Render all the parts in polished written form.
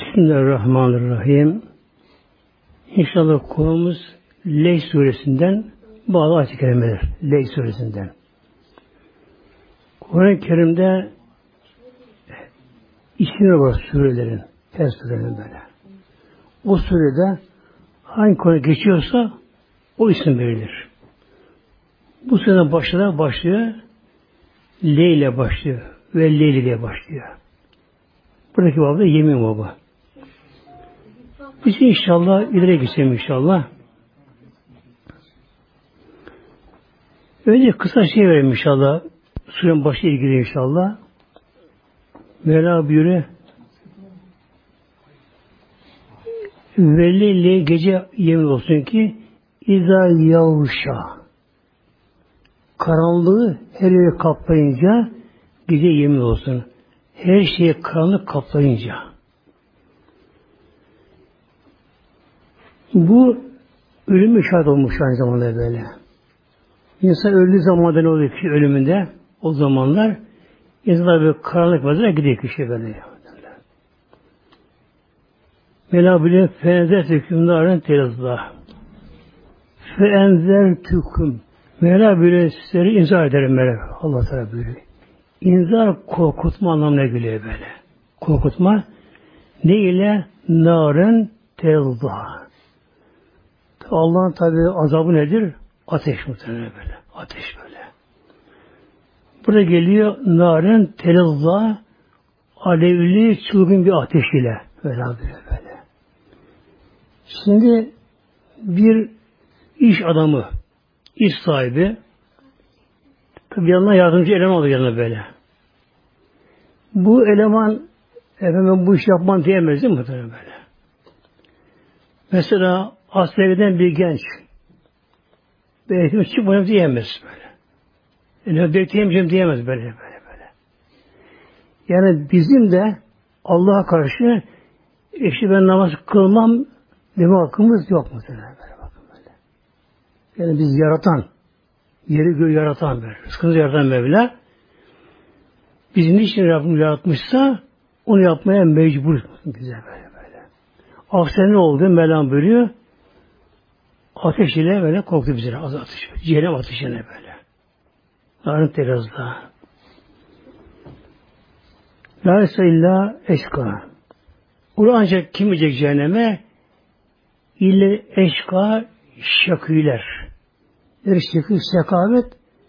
Bismillahirrahmanirrahim. İnşallah konumuz Leyl suresinden bazı ayet-i kerimeler. Leyl suresinden. Kur'an-ı Kerim'de isimleri var surelerin. Her surenin böyle. O surede hangi konu geçiyorsa o isim verilir. Bu sureden başlıyor. Leyl ile başlıyor. Ve Leyl diye başlıyor. Buradaki baba da yemin baba. Biz inşallah ileri geçelim inşallah. Önce kısa şey verelim inşallah. Surenin başı ilgili inşallah. Mevla buyuruyor. Velli gece yemin olsun ki İza yavşa. Karanlığı her yeri kaplayınca gece yemin olsun. Her şeye karanlık kaplayınca. Bu ölüm işaret olmuş aynı zamanda böyle. İnsan öldüğü zamanda ne oluyor kişi ölümünde? O zamanlar insanlar böyle karanlık vaziyete gidiyor kişi böyle. Mevla bile fenzer hükümdarın telazda. Fenzer tüküm. Mevla bile sizleri inzar ederim Mevla. Allah Teala buyuruyor. İnzar korkutma anlamına geliyor böyle. Korkutma ne ile? Narın telazda. Allah'ın tabi azabı nedir? Ateş muhtemelen böyle. Ateş böyle. Burada geliyor narın telazza alevli çılgın bir ateş ile. Böyle. Şimdi bir iş adamı, iş sahibi tabi yanına yardımcı eleman oluyor yanına böyle. Bu eleman efendim bu iş yapmam diyemez değil mi muhtemelen böyle. Mesela askerden bir genç eğitim çıkmayacağım diyemez böyle. Yani bekleyemeyeceğim diyemez böyle. Yani bizim de Allah'a karşı işte ben namaz kılmam deme hakkımız yok mu? Böyle. Yani biz yaratan, yeri göğü yaratan böyle, rızkımızı yaratan Mevla bizim niçin Rabbimiz yaratmışsa onu yapmaya mecburuz. Güzel böyle. Aksine ne oldu? Mevlam buyuruyor. Ateş ile böyle korktu bize. Az ateş. Cehennem ateşine böyle. Narın terazda. La illa eşka. Onu ancak kim gidecek cehenneme? İlle eşka şakîler. Bir şakî sekavet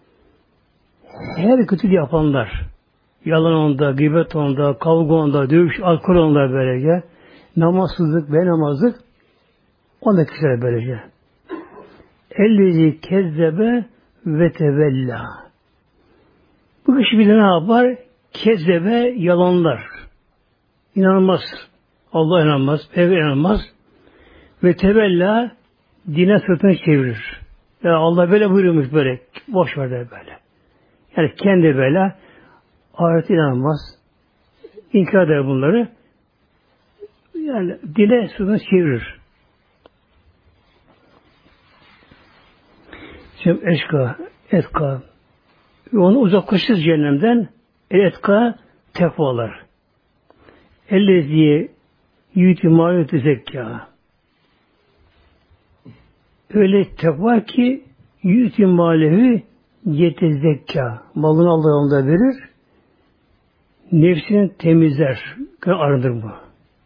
her kötülüğü yapanlar. Yalan onda, gıybet onda, kavga onda, dövüş, alkol onda böylece. Namazsızlık ve namazlık onda kişiler böylece. Ellezi kezzebe ve tevella. Bu kişi bir de ne yapar? Kezzebe yalanlar. İnanmaz. Allah inanmaz, Peygamber inanmaz. Ve tevella dine sırtını çevirir. Ya Allah böyle buyurmuş böyle. Boş ver der böyle. Yani kendi böyle ahirete inanmaz. İnkar eder bunları. Yani dine sırtını çevirir. Şimdi etka. Onu uzaklaşırız cehennemden. Etka tekvalar. Ellezi yüti mağlutu zekka. Öyle tekva ki yüti mâlevi yete zekka. Malını Allah yolunda verir. Nefsini temizler. Arındır bu.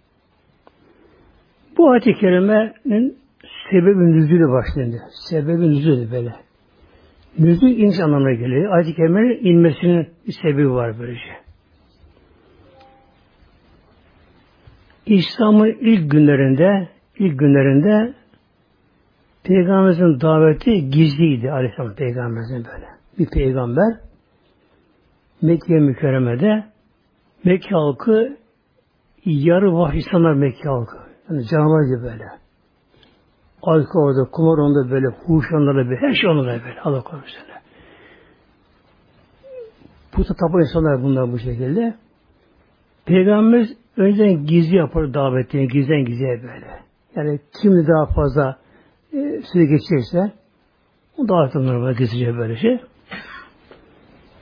Bu ayet-i kerimenin sebebi nüzülü başlığında. Sebebi nüzülü böyle. Nüzül iniş anlamına geliyor. Ayet-i kerimenin inmesinin bir sebebi var böylece. İslam'ın ilk günlerinde Peygamberimizin daveti gizliydi Aleyhisselam Peygamberimizin böyle. Bir peygamber Mekke mükerremede Mekke halkı yarı vahşi insanlar Mekke halkı. Yani canavar gibi böyle. Alkol orada, kumar onda böyle, huş onlarda böyle, her şey onlarda böyle. Allah korusun. Puta tapu insanlar bunlar bu şekilde. Peygamberimiz önceden gizli yapar davetini, gizden gizliye böyle. Yani kim daha fazla süre geçirse o davet onlara gizlice böyle şey.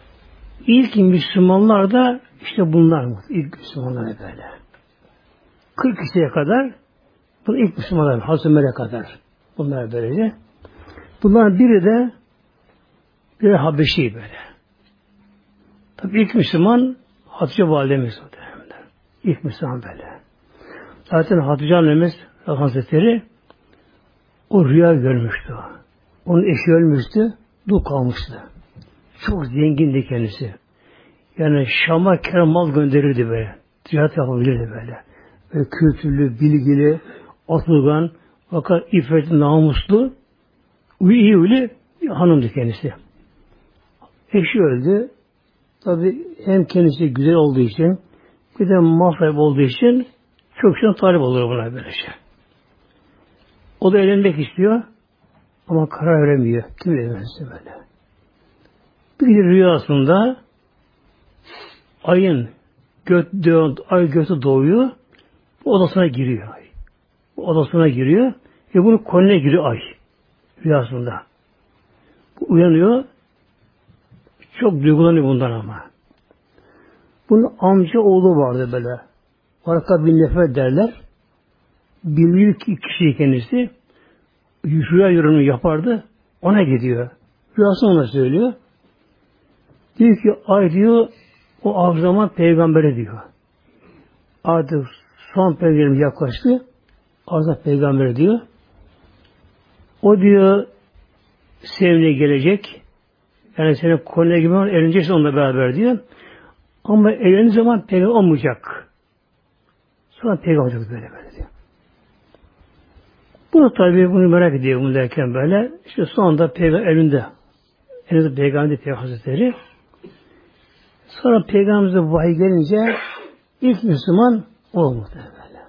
İlk Müslümanlar da işte bunlar mı? İlk Müslümanlar böyle. 40 kişiye kadar bu ilk Müslümanlar Hazreti Ömer'e kadar bunlar böylece. Bunların biri Habeşi böyle. Tabii ilk Müslüman Hatice validemiz o dönemde. İlk Müslüman böyle. Zaten Hatice annemiz Hazretleri o rüya görmüştü. Onun eşi ölmüştü, dul kalmıştı. Çok zengindi kendisi. Yani Şam'a kerem mal gönderirdi böyle. Ticaret yapabilirdi böyle. Böyle kültürlü, bilgili, atılgan, fakat iffetli, namuslu, iyi huylu hanımdı kendisi. Eşi öldü. Tabi hem kendisi güzel olduğu için, bir de mal sahibi olduğu için çok şey talip olur buna böyle şey. O da evlenmek istiyor ama karar veremiyor. Kim evlensin böyle. Bir rüyasında ay göğsü doğuyor, bu odasına giriyor ay. Bu odasına giriyor ve bunun koluna giriyor ay rüyasında. Bu uyanıyor, çok duygulanıyor bundan ama. Bunun amca oğlu vardı böyle. Varka bin Nefer derler. Bilmiyor ki kişi kendisi. Rüya yorumu yapardı. Ona gidiyor. Rüyasını ona söylüyor. Diyor ki ay diyor o avzama peygambere diyor. Artık son peygamberim yaklaştı. Arza peygambere diyor. O diyor sevine gelecek. Yani senin koluna gibi evleneceksin onunla beraber diyor. Ama evlendiği zaman peygamber olmayacak. Sonra peygamber olacak böyle diyor. Bunu tabii bunu merak ediyor bunu derken böyle. İşte sonunda peygamber elinde. Elinde peygamber Hazretleri. Sonra peygamberimize vahiy gelince ilk Müslüman olmadı böyle.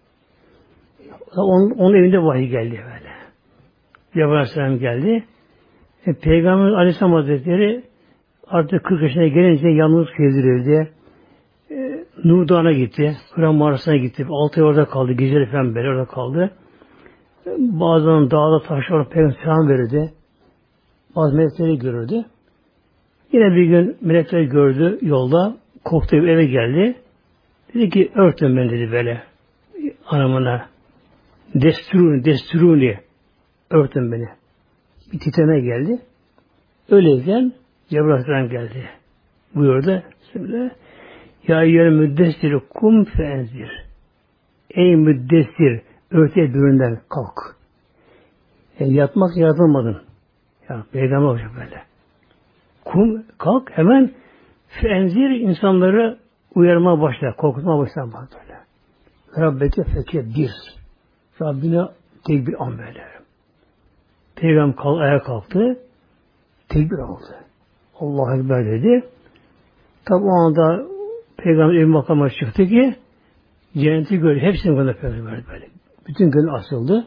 Onun evinde vahiy geldi böyle. Cebrail Aleyhisselam geldi. Peygamber Aleyhisselam Hazretleri artık 40 yaşına gelince yalnız gezdirildi. Nur Dağı'na gitti. Kur'an mağarasına gitti. 6 ay orada kaldı. Geceleri falan böyle orada kaldı. Bazen dağda taşlar peygamber selam verirdi. Bazı melekleri görürdü. Yine bir gün melekleri gördü yolda. Korktu eve geldi. Dedi ki örtün beni dedi böyle. Anamına. Desturuni. Örtün beni. Bir titreme geldi. Öyleyken Cebrail Aleyhisselam geldi. Buyurdu. Şimdi ya eyyel müddessir kum feenzir. Ey müddessir örtüye büründen kalk. Yatmak yaratılmadın. Ya peygamber olacak böyle. Kum kalk hemen feenzir insanları uyarmaya başla, korkutmaya başla böyle. Rabbeke fekebbir. Rabbine tekbir an böyle. Peygamber ayağa kalktı. Tekbir aldı. Allahu Ekber dedi. Tabi o anda Peygamber ev makama çıktı ki cenneti gördü. Hepsini gördü Peygamber böyle. Bütün gönül açıldı.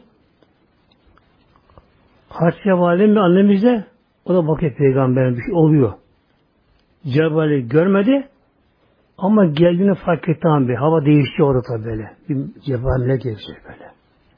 Hatice validem ve annemiz de o da bakıyor Peygamber'in bir şey oluyor. Cebrail'i görmedi ama geldiğini fark etti abi. Hava değişti orada tabi böyle. Bir Cebrail'e geçti böyle.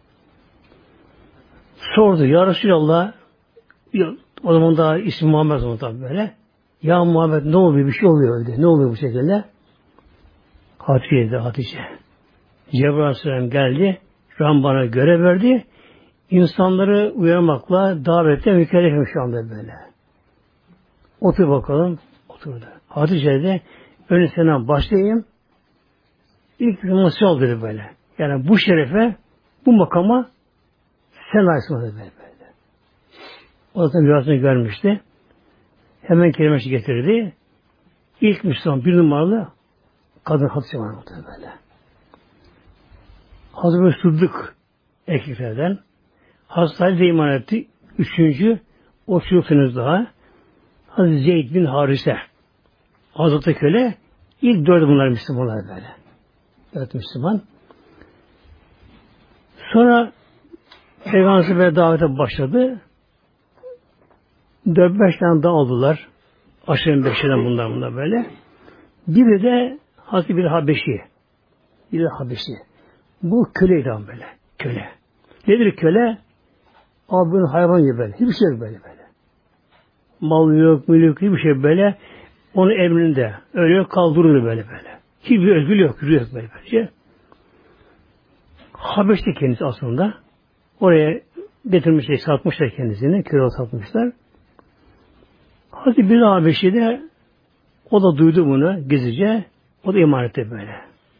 Sordu ya Resulallah, o zaman daha ismi Muhammed oldu tabi böyle. Ya Muhammed ne oluyor? Bir şey oluyor öyle. Ne oluyor bu şekilde? Hatice. Cebrail Aleyhisselam geldi. Ram bana görev verdi. İnsanları uyarmakla davette mükellefim şu anda böyle. Otur bakalım. Oturdu. Hatice de önce senden başlayayım. İlk nasıl oldu böyle. Yani bu şerefe, bu makama sen layıksın böyle. O da rüyasını görmüştü. Hemen kelimesi getirdi. İlk Müslüman bir numaralı kadın Hatice var böyle. Hazreti Sıddık erkeklerden. Hazreti Ali de iman etti. Üçüncü, o çocuksunuz daha. Hazreti Zeyd bin Harise. Hazreti köle. İlk dördü bunlar Müslümanlar böyle. Dört Müslüman. Sonra Peygamber böyle davete başladı. 4-5 tane daha oldular. Aşırı beşiden bunlar böyle. Biri de Hazreti bir Habeşi. Biri de Habeşi. Bu köleydi ama böyle. Köle. Nedir köle? Abinin hayvan gibi böyle. Hiçbir şey yok böyle. Mal yok, mülk hiçbir şey böyle. Onun emrinde. Öyle kaldırılır böyle. Hiçbir özgür yok. Böyle. Habeş'te kendisi aslında. Oraya getirmişler, satmışlar kendisini. Köle satmışlar. Hazreti Bilal Habeşi de o da duydu bunu gizlice. O da iman etti böyle.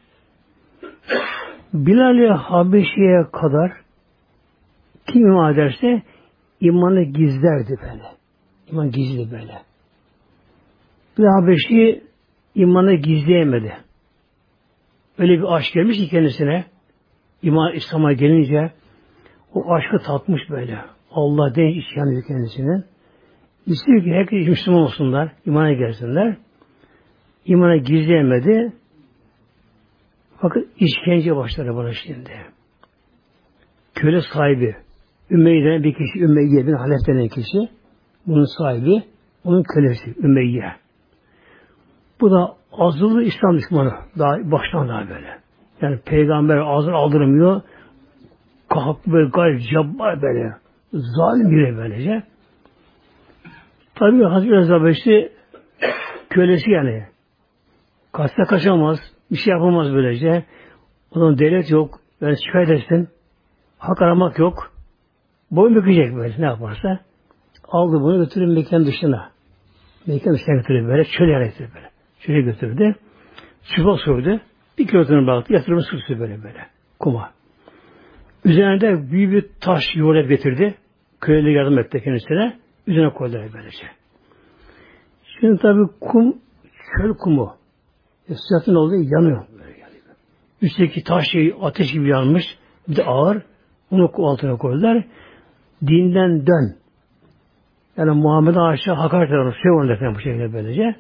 Bilal-i Habeşi'ye kadar kim iman ederse imanı gizlerdi böyle. İman gizli böyle. Bilal Habeşi imanı gizleyemedi. Öyle bir aşk gelmiş ki kendisine. İman İslam'a gelince o aşkı tatmış böyle. Allah deyince iç yanıyor kendisine. İstiyor ki herkes Müslüman olsunlar, imana gelsinler. İmana gizleyemedi. Fakat işkence başladı bana şimdi. Köle sahibi, Ümeyye denen bir kişi, Ümeyye bin Halef denen kişi, bunun sahibi, onun kölesi Ümeyye. Bu da azılı İslam düşmanı, daha baştan daha böyle. Yani peygamber ağzını aldırmıyor, kalk böyle gayet cabbar böyle, zalim biri böylece. Tabii Hazreti Habeşi kölesi yani. Kaçta kaçamaz, bir şey yapamaz böylece. Onun devlet yok, yani şikayet etsin, hak aramak yok. Boyun bükecek böyle ne yaparsa. Aldı bunu götürüp mekan dışına. Mekan dışına götürdü böyle, çöle götürdü böyle. Çöle götürdü. Çubuğa sürdü. Bir kilosunu bıraktı, yatırımı sürdü böyle kuma. Üzerinde büyük bir taş yuvarlak getirdi. Köylü yardım etti kendisine. Üzerine koydular böylece. Şimdi tabi kum, çöl kumu. Sıcaktan olduğu yanıyor. Üstteki taş ateş gibi yanmış. Bir de ağır. Onu altına koydular. Dinden dön. Yani Muhammed'e aşağı hakaret eder. Şey onu derken bu şekilde böylece.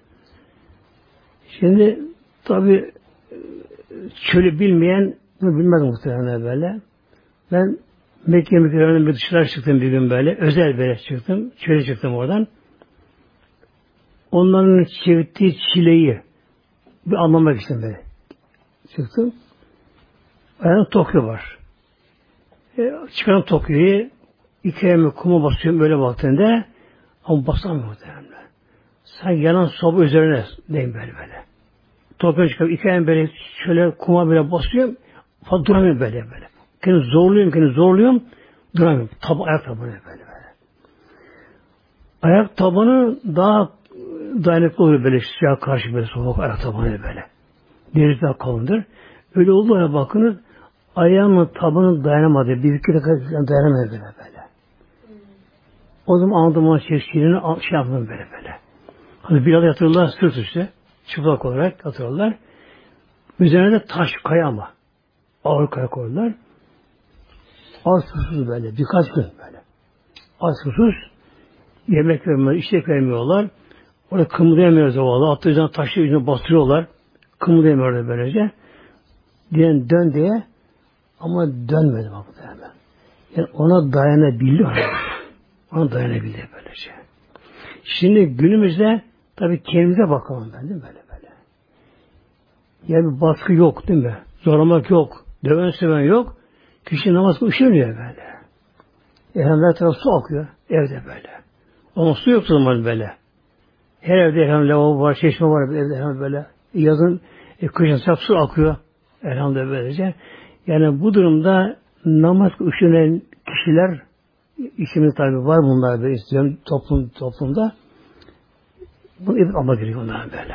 Şimdi tabi çölü bilmeyen bunu bilmez muhtemelen böyle. Ben Mekke mükerremenin bir dışarı çıktım bir gün böyle. Özel böyle çıktım. Çöle çıktım oradan. Onların çektiği çileyi bir anlamak için böyle çıktım. Ayağımda Tokyo var. Çıkan Tokyo'yu iki ayağımı kuma basıyorum böyle baktığında ama basamıyorum muhtemelen. Sanki yanan soba üzerine deyim böyle. Tokyo'ya çıkıp iki ayağımı böyle şöyle kuma böyle basıyorum. Fazla duramıyorum böyle. Kendimi zorluyorum. Duramıyorum. Ayak tabanı böyle. Ayak tabanı daha dayanıklı oluyor böyle sıcağa karşı böyle soğuk ayak tabanı böyle. Deri daha kalındır. Öyle olduğuna bakınız ayağımın tabanı dayanamadı. Bir iki dakika dayanamadı böyle. O zaman anladım onun çeşitliğini şey yaptım böyle. Hani bir yatırırlar sırt üstü. Çıplak olarak yatırırlar. Üzerine de taş kaya ama. Ağır kaya koyarlar. Az susuz böyle. Birkaç gün böyle. Az susuz. Yemek vermiyorlar. İçecek vermiyorlar. Orada kımıldayamıyoruz o valla. Attığı yüzden taşı yüzüne bastırıyorlar. Kımıldayamıyorlar böylece. Diyen dön diye ama dönmedi bak hemen. Yani ona dayanabildi. Ona dayanabildi böylece. Şimdi günümüzde tabii kendimize bakalım ben değil mi böyle. Yani bir baskı yok değil mi? Zorlamak yok. Döven seven yok. Kişi namaz üşeniyor böyle. Her taraf su akıyor. Evde böyle. Ama su yok zaman böyle. Her evde lavabo var, çeşme var evde böyle. Yazın, kışın su akıyor. Elhamdülillah böylece. Yani bu durumda namaz üşenen kişiler işimiz tabi var bunlar böyle istiyorum toplumda. Bunu ibret almak gerekiyor onlara böyle.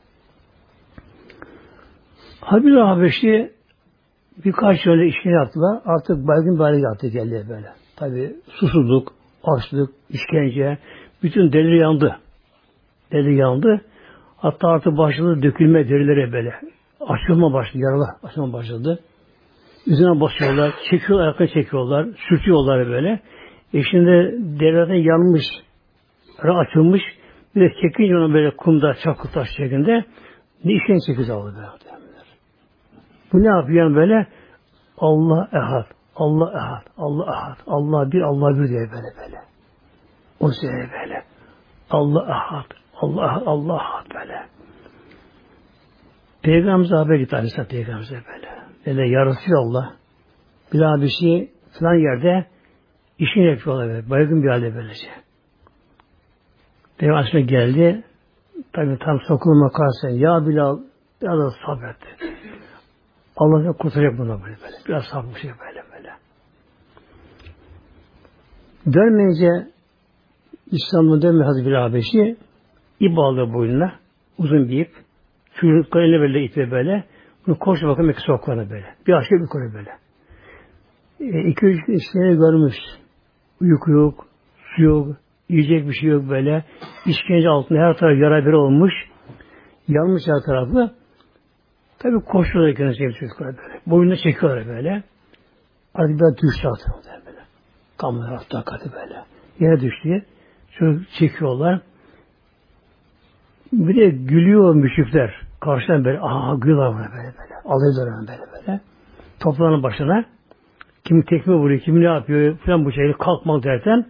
Habil Habeşi birkaç yönde işini yaptılar. Artık baygın bir hale geldi böyle. Tabi susuzluk, açlık, işkence, bütün derileri yandı. Deri yandı. Hatta artık başladı dökülme derileri böyle. Açılma başladı, yaralar açılma başladı. Üzerine basıyorlar, çekiyorlar, ayakta çekiyorlar, sürtüyorlar böyle. Şimdi derilerden yanmış, açılmış. Bir de çekince onu böyle kumda, çakıl taş şeklinde ne işten çekiyor aldı böyle. Bu ne yapıyor böyle? Allah ehad, Allah ehad, Allah ehad, Allah bir, Allah bir diye böyle. O söylüyor böyle. Allah ehad, Allah ehad, Allah ehad böyle. Peygamberimize haber gitti Aleyhisselam Peygamberimize böyle. Böyle yarısı Allah. Bir daha bir şey falan yerde işini yapıyorlar böyle. Baygın bir halde böylece. Peygamber geldi. Tabii tam sokulma karşısına. Ya Bilal biraz da sabret. Allah kurtaracak bunu böyle. Biraz sapmış böyle. Dönmeyince İslam'ın dönme Hazreti bir Habeşi ip aldı boynuna. Uzun bir ip. Çocuklarıyla böyle iple böyle. Bunu koştu bakalım iki sokaklarına böyle. Bir aşağı bir yukarı böyle. 2-3 işleri görmüş. Uyku yok, su yok, yiyecek bir şey yok böyle. İşkence altında her taraf yara bere olmuş. Yanmış her tarafı. Tabi koşuyorlar kendisi çocuklar böyle. Boynuna çekiyorlar böyle. Artık biraz düştü altına böyle. Kamlar hafta katı böyle. Yere düştü. Şöyle çekiyorlar. Bir de gülüyor müşrikler. Karşıdan böyle gülüyorlar böyle. Alıyorlar böyle. Toplanın başına. Kimi tekme vuruyor, kimi ne yapıyor falan bu şekilde kalkmak derken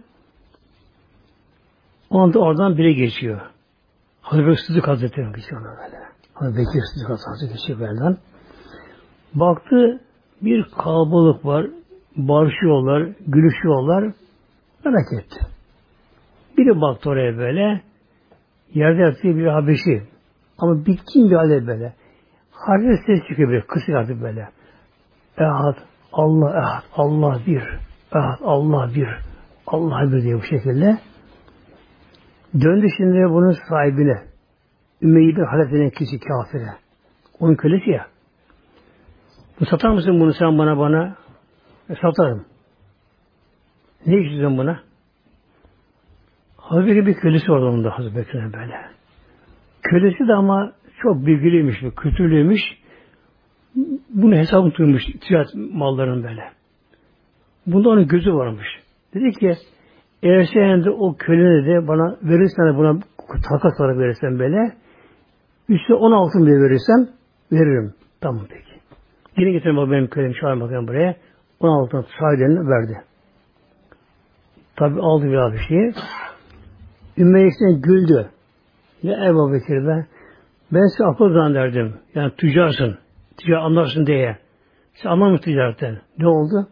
o anda oradan biri geçiyor. Hazreti Bekir Sıddık Hazretleri geçiyor böyle. Hazreti Bekir Sıddık Hazretleri geçiyor böyle. Baktı bir kalabalık var. Barışıyorlar, gülüşüyorlar. Merak etti. Biri baktı oraya böyle. Yerde yatıyor bir Habeşi. Ama bitkin bir halde böyle. Harika ses çıkıyor böyle. Kısık artık böyle. Ehad, Allah ehad, Allah bir. Ehad, Allah bir. Allah bir diye bu şekilde. Döndü şimdi bunun sahibine. Ümeyye bin Halef denen kişi kafire. Onun kölesi ya. Bu satar mısın bunu sen bana? Satarım. Ne istiyorsun buna? Hazreti bir kölesi var onun da Hazreti Bekir'in böyle. Kölesi de ama çok bilgiliymiş, kültürlüymüş. Bunu hesabını tutmuş ticaret mallarının böyle. Bunda onun gözü varmış. Dedi ki eğer sen de o köleni de bana verirsen de buna takas olarak verirsen böyle üstüne 10 altın bile verirsem veririm. Tamam peki. Yine getirin benim kölemi çağırın bakayım buraya. 10 altın sahibine verdi. Tabi aldı bir şeyi. Ümmeyye'sine güldü. Ya Ebu Bekir be. Ben size akıl zannederdim. Yani tüccarsın. Ticaret anlarsın diye. Sen anlamı ticaretten. Ne oldu?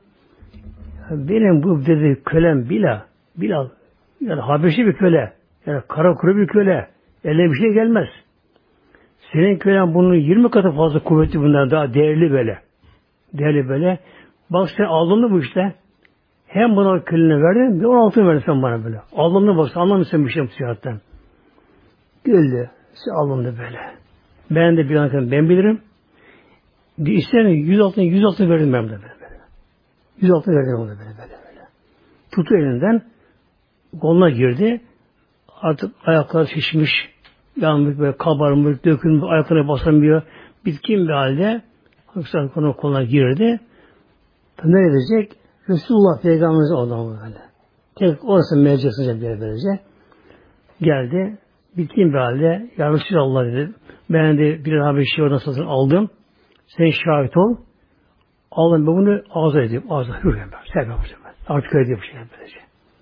Benim bu dedi kölem Bilal. Yani Habeşi bir köle. Yani kara kuru bir köle. Eline bir şey gelmez. Senin kölen bunun 20 katı fazla kuvvetli bundan daha değerli böyle. Değerli böyle. Bak sen aldın bu işte. Hem buna kölene verdin, bir 16 verirsen bana böyle. Aldın bak, anlamışsın bir şey ticaretten. Güldü. Sen aldın böyle. Ben de bir an ben bilirim. İsteyen 100 altın verdim ben de böyle. 100 altın verdim ona böyle. Tutu elinden koluna girdi. Artık ayakları şişmiş, yanmış böyle kabarmış, dökülmüş, ayaklarına basamıyor. Bitkin bir halde Hakkı koluna girdi. Ne edecek? Resulullah Peygamberimiz oldu böyle. Tek orası mercesine böylece geldi. Bitkin bir halde ya Resulullah dedi. Ben de bir Habeşi oradan satın aldım. Sen şahit ol. Alın ben bunu ağza edeyim. Ağza hürriyem ben. Sevmem ben. Artık öyle bir şey böylece.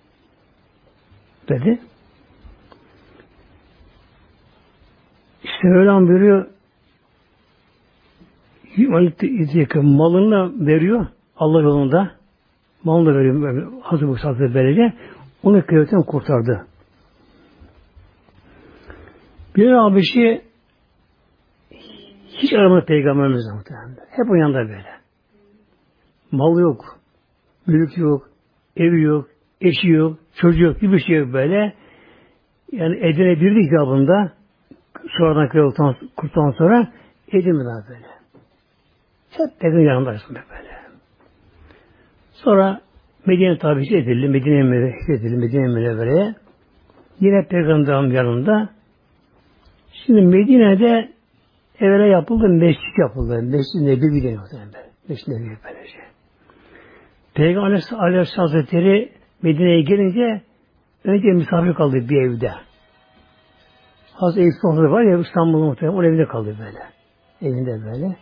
Dedi. İşte öyle buyuruyor. Malını veriyor. Allah yolunda. Malını veriyor. Hazır bu satı böylece. Onu kıyafetten kurtardı. Bir Habeşi hiç aramadı Peygamberimiz muhtemelen. Hep o yanında böyle. Mal yok, mülk yok, evi yok, eşi yok, çocuğu yok, bir şey yok böyle. Yani Edirne birdi icabında sonradan krallıktan kurtulan sonra Edirne daha böyle. Hep Peygamber yanındaysın böyle. Sonra Medine tabisi edildi, Medine Münevvere'ye. Yine Peygamber'in yanında. Şimdi Medine'de evvela yapıldı, mescit yapıldı. Mescid-i Nebevi deniyor. Mescid-i Nebevi böylece. Peygamber Aleyhisselam Hazretleri Medine'ye gelince önce misafir kaldı bir evde. Hazreti Eyüp Sultan var ya İstanbul'un muhtemelen onun evinde kaldı böyle. Evinde böyle.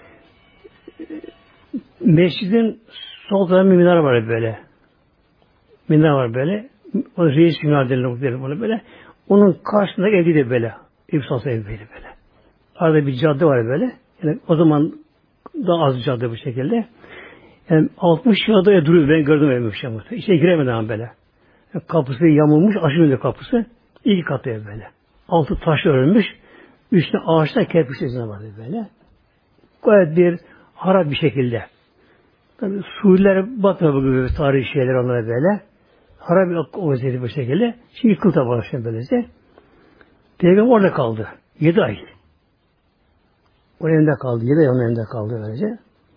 Mescidin sol tarafında bir minare var böyle. Minare var böyle. O reis minare denilir bunu böyle. Onun karşısında evde de böyle. Eyüp Sultan evi böyle. Arada bir cadde var böyle. Yani o zaman daha az bir cadde bu şekilde. Yani 60 yılda duruyor. Ben gördüm evimi şey muhtemelen. İçine giremedi ama böyle. Yani kapısı yamulmuş. Aşırı kapısı. İki katlı ev böyle. Altı taşla örülmüş. Üstüne ağaçta kerpiç izine vardı böyle. Gayet bir harap bir şekilde. Tabii Suudiler batmıyor bu gibi tarihi şeyler onlara böyle. Harap o vaziyeti bu şekilde. Şimdi yıkıldı tabi böylece. Peygamber orada kaldı. 7 ay. Onun elinde kaldı. 7 ay onun elinde kaldı böylece.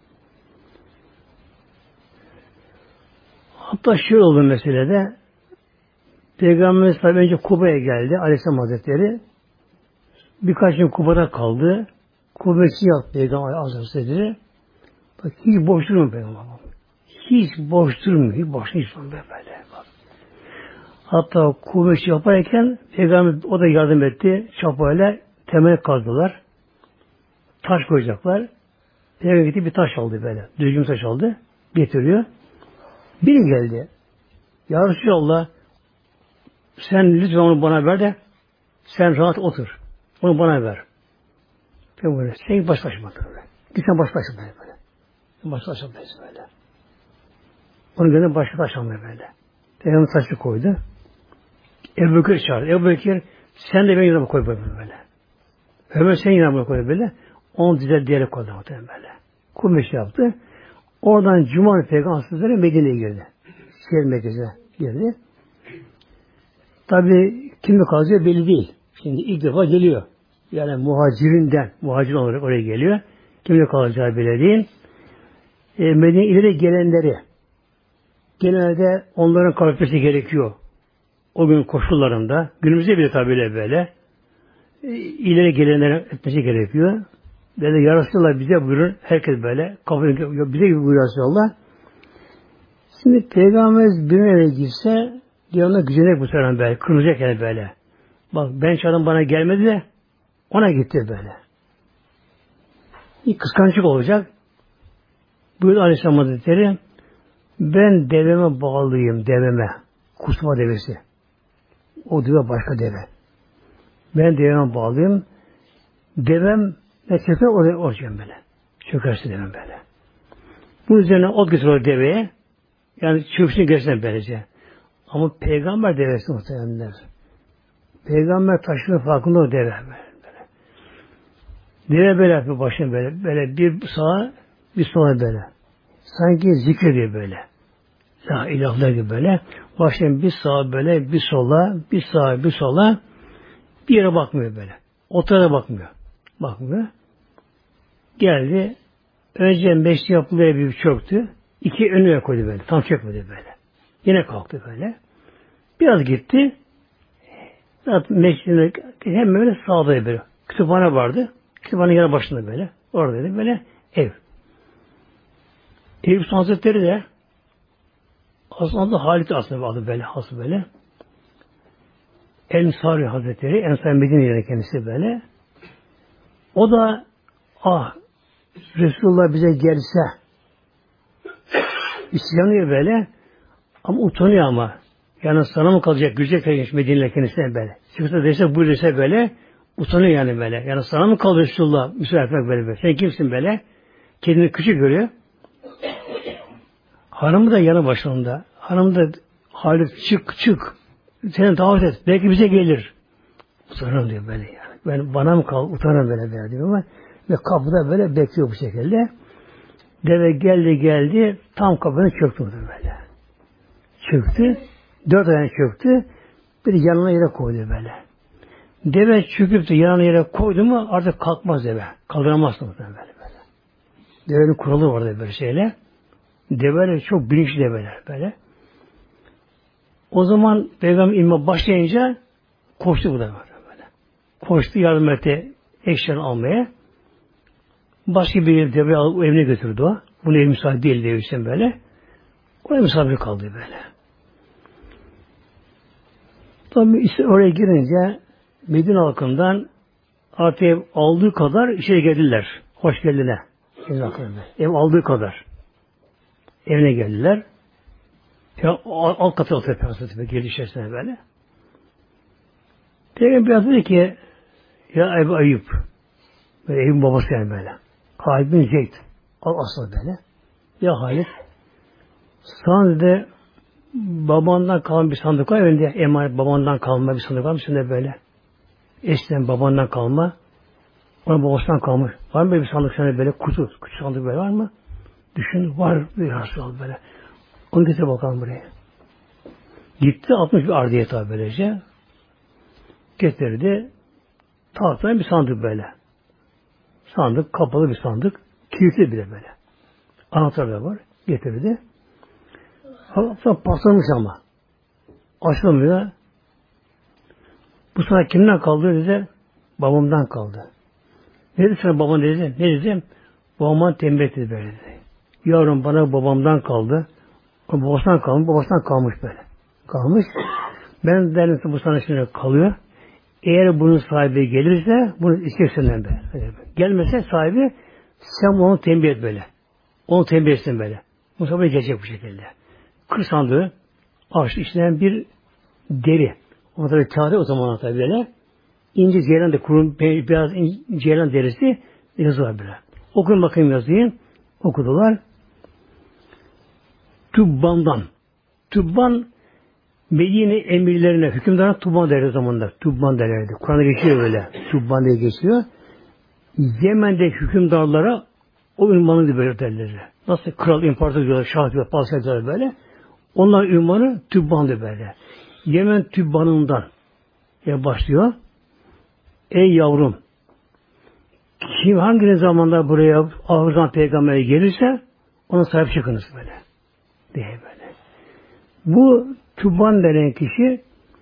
Hatta şöyle oldu meselede. Peygamberimiz tabi önce Kuba'ya geldi. Aleyhisselam Hazretleri. Birkaç gün Kuba'da kaldı. Kuba'sı yaptı Peygamber Hazretleri. Bak hiç boş durmuyor Peygamber. Hiç boş durmuyor. Hiç boş durmuyor böyle. Bak. Hatta Kuba'sı yaparken Peygamber o da yardım etti. Çapayla temel kazdılar. Taş koyacaklar. Peygamber gitti bir taş aldı böyle. Düzgün taş aldı. Getiriyor. Biri geldi. Ya Resulallah sen lütfen onu bana ver de sen rahat otur. Onu bana ver. Peygamber sen baş başıma böyle. Git sen baş başıma böyle. Baş başıma böyle. Onun gönlüne başka taş almaya böyle. Peygamber taşı koydu. Ebu Bekir çağırdı. Ebu Bekir sen de benim yanıma koy böyle. Ömer senin yanıma koy böyle. Onu dizel diyerek koydu böyle. Kumeş yaptı. Oradan Cuma Peygamber Hazretleri Medine'ye girdi. Şehir merkezine girdi. Tabi kimle kalacak belli değil. Şimdi ilk defa geliyor. Yani muhacir olarak oraya geliyor. Kimle kalacağı belli değil. Medine ileri gelenleri genelde onların kalkması gerekiyor. O gün koşullarında. Günümüzde bile tabi böyle. İleri gelenlerin etmesi gerekiyor. Böyle yarasıyorlar bize buyurun. Herkes böyle. Bize gibi buyuruyorlar. Şimdi Peygamberimiz birine eve girse diyor ona gücenecek bu sefer böyle. Kırılacak yani böyle. Bak ben çağırdım bana gelmedi de ona gitti böyle. Bir kıskançlık olacak. Buyurdu Aleyhisselam Hazretleri ben deveme bağlıyım deveme. Kusma devesi. O deve başka deve. Ben deveme bağlıyım. Devem ne çöker oraya olacağım böyle. Çökerse devem böyle. Bunun üzerine ot getiriyor deveye. Yani çöksün geçsin böylece. Ama peygamber devesi muhtemelenler. Peygamber taşının farkında o deve böyle. Deve böyle yapıyor başını böyle. Böyle bir sağa bir sola böyle. Sanki zikrediyor böyle. La ilahlar gibi böyle. Başını bir sağa böyle bir sola bir sağa bir sola bir yere bakmıyor böyle. O tarafa bakmıyor. Bakmıyor. Geldi. Önce meşri yapılıyor bir çöktü. İki önüne koydu böyle. Tam çökmedi böyle. Yine kalktı böyle. Biraz gitti. Meşrine hem böyle sağda böyle. Kütüphane vardı. Kütüphane yanı başında böyle. Oradaydı böyle ev. Eyüp Hazretleri de aslında Halit aslında adı böyle. Aslında böyle. Ensari Hazretleri. Ensari Medine'ye kendisi böyle. O da Resulullah bize gelse isyanıyor böyle ama utanıyor ama. Yani sana mı kalacak güzel kalmış Medine'yle kendisine böyle. Çıksa dese buyur dese böyle utanıyor yani böyle. Yani sana mı kalır Resulullah misafir böyle. Sen kimsin böyle? Kendini küçük görüyor. Hanımı da yanı başında. Hanım da Halit çık. Seni davet et. Belki bize gelir. Utanırım diyor böyle yani. Ben bana mı kal? Utanırım böyle diyor ama ve kapıda böyle bekliyor bu şekilde. Deve geldi tam kapının çöktü böyle. Çöktü. 4 ayağına çöktü. Bir de yanına yere koydu böyle. Deve çöküp de yanına yere koydu mu artık kalkmaz deve. Kaldıramaz böyle. Devenin kuralı vardı böyle şeyle. Develer çok bilinçli develer böyle. O zaman Peygamber inme başlayınca koştu bu da böyle. Koştu yardım etti eşyalarını almaya. Başka bir deve alıp evine götürdü o. Bunu ev müsaade değil diye işte böyle. Oraya misafir kaldı böyle. Tabii işte oraya girince Medine halkından artık ev aldığı kadar içeri geldiler. Hoş geldiler. Ev aldığı kadar. Evine geldiler. Ya, alt katı geldi içerisine böyle. Peygamber biraz dedi ki ya Ebu Ayyub böyle evin babası yani böyle. Halid bin Zeyd. Aslı böyle. Ya Halid sana dedi babandan kalan bir sandık var. Evinde emanet babandan kalma bir sandık var. Şimdi böyle eskiden babandan kalma Ona babasından kalmış. Var mı böyle bir sandık sana böyle kutu, küçük sandık böyle var mı? Düşün, var bir Resulallah böyle. Onu getir bakalım buraya. Gitti, atmış bir ardiye tabi böylece. Getirdi. Tahtadan bir sandık böyle. Sandık, kapalı bir sandık. Kilitli bile böyle. Anahtar da var. Getirdi. Hafiften paslanmış ama. Açılmıyor. Bu sefer kimden kaldı dedi? Babamdan kaldı. Ne dedi sana baban dedi? Ne dedi? Babamdan tembih etti böyle dedi. Yavrum bana babamdan kaldı. O babasından kalmış. Babasından kalmış böyle. Kalmış. Ben derim bu sana şimdi kalıyor. Eğer bunun sahibi gelirse bunu istersen böyle. Gelmese sahibi sen onu tembih et böyle. Onu tembih etsin böyle. Bu sefer gelecek bu şekilde. Kır sandığı açtı. İçinden bir deri. O tabi tarih o zaman tabi böyle. İnce ceylan da kurum, biraz ceylan derisi yazı var böyle. Okuyun bakayım yazıyı. Okudular. Tubban'dan. Tubban Medine emirlerine, hükümdarına Tubban derler zamanında. Tubban derlerdi. Kur'an'da geçiyor böyle. Tubban diye geçiyor. Yemen'de hükümdarlara o ünvanı böyle derler. Nasıl kral, imparator diyorlar, şah diyorlar, padişah diyorlar böyle. Onların ünvanı Tubban'dı böyle. Yemen Tubban'ından başlıyor. Ey yavrum, kim hangi zamanda buraya ağırdan peygambere gelirse ona sahip çıkınız böyle. Diye böyle. Bu Tubban denen kişi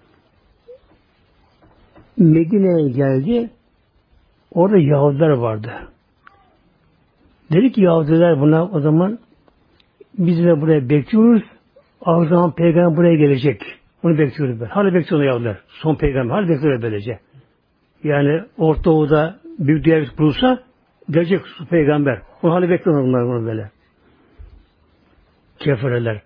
Medine'ye geldi. Orada Yahudiler vardı. Dedi ki Yahudiler buna o zaman biz de buraya bekliyoruz. Ağızdan peygamber buraya gelecek. Onu bekliyoruz ben. Hala bekliyorlar Yahudiler. Son peygamber. Hala bekliyorlar böylece. Yani Orta Doğu'da bir diğer kurulsa gelecek peygamber. Onu hala bekliyorlar bunlar bunu böyle. Kefereler.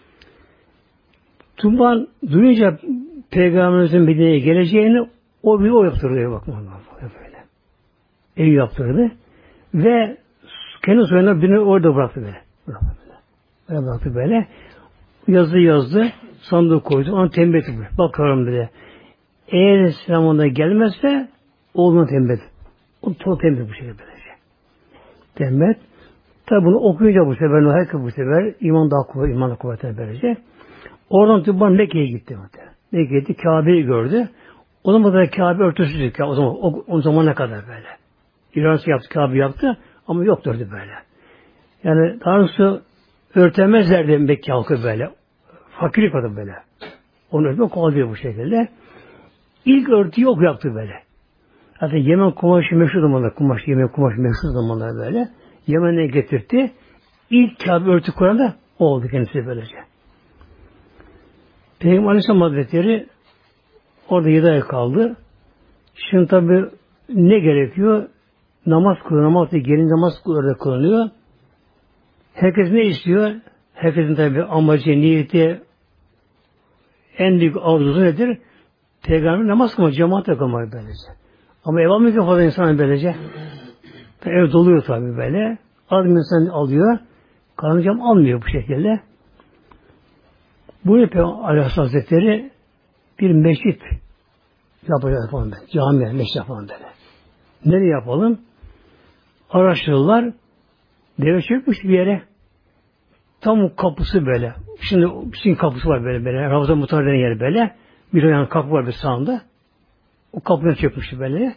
Tubban duyunca Peygamberimizin Medine'ye geleceğini o yaptırdı. Bakma böyle. Ev yaptırdı. Ve kendi soyuna birini orada bıraktı böyle. Bıraktı böyle. Yazdı. Sandığı koydu. Onu tembih etti. Bakalım dedi. Eğer İslam ona gelmezse oğlunu tembih et. O tembih bu şekilde böylece. Tembih et. Tabi bunu okuyunca bu sefer, herkes bu sefer iman da kuvvetine böylece. Oradan Tubban Mekke'ye gitti. Mekke'ye gitti. Kabe'yi gördü. O zaman da Kabe örtüsüzdü. O zamana kadar böyle. İran'sı yaptı, Kabe yaptı ama yoktu böyle. Yani daha doğrusu örtemezlerdi Mekke halkı böyle. Fakirlik vardı böyle. Onu örtmek kolay değil bu şekilde. İlk örtüyü yok yaptı böyle. Hatta Yemen kumaşı meşhur zamanlar. Yemen kumaşı meşhur zamanlar böyle. Yemen'e getirtti. İlk Kabe örtü kuran da o oldu kendisi böylece. Peygamber Aleyhisselam Hazretleri orada 7 ay kaldı. Şimdi tabi ne gerekiyor? Namaz kılıyor. Namaz değil, gelin namaz kılınıyor. Herkes ne istiyor? Herkesin tabi amacı, niyeti, en büyük arzusu nedir? Peygamber namaz kılmak, cemaat kılmak böylece. Ama ev almıyor fazla insan böylece. Ev doluyor tabi böyle. Az insan alıyor. Kalıncam almıyor bu şekilde. Bu Peygamber Aleyhisselam Hazretleri bir mescit yapacağız falan böyle. Cami, mescit yapalım böyle. Nereye yapalım? Araştırırlar. Deve çökmüş bir yere. Tam kapısı böyle. Şimdi kapısı var böyle. Ravza Muhtar denen yer böyle. Bir yan kapı var bir sağında. O kapıdan çökmüştü böyle.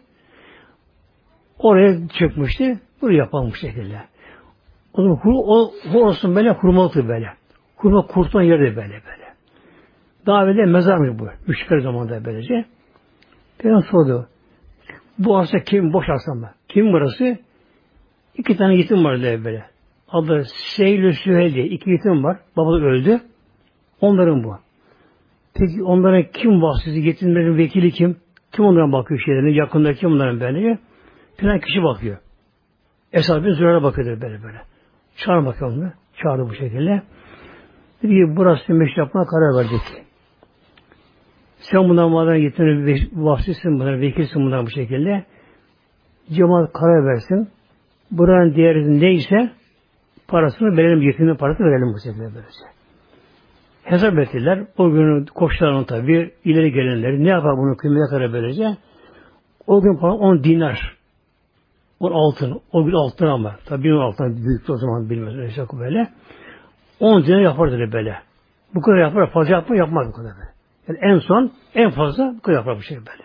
Oraya çökmüştü. Buraya yapalım bu şekilde. O zaman olsun böyle hurmalıktı böyle. Hurma kurtulan yerde böyle. Daha evvel mezarmış bu. Müşrikler zamanında böylece. Ben sordu. Bu arsa kim? Boş arsa mı? Kim burası? 2 tane yetim var böyle. Adı Seyyid-i Süheyl diye 2 yetim var. Babaları öldü. Onların bu. Peki onların kim vasıtası? Yetimlerin vekili kim? Kim onların bakıyor şeylerine? Yakında kim onların böyle? Filan kişi bakıyor. Esad bin Zürar'a bakıyor böyle. Çağır bakıyor onu. Çağırdı bu şekilde. Dedi ki burası meşhur yapmaya karar verdik. Sen bundan madem yetimlerin vasıtasın bunlar, vekilsin bunlar bu şekilde. Cemaat karar versin. Buranın değeri neyse parasını verelim, yetimin parasını verelim bu şekilde böylece. Hesap ettiler. O gün koştular tabii. İleri gelenleri ne yapar bunun kıymeti kadar böylece. O gün para 10 dinar. O altın. O gün altın ama. Tabii bir altın büyüktü o zaman bilmez. Öyle böyle. 10 dinar yapardı böyle. Bu kadar yapar. Fazla yapmaz bu kadar böyle. Yani en son en fazla bu kadar yapar bu şey böyle.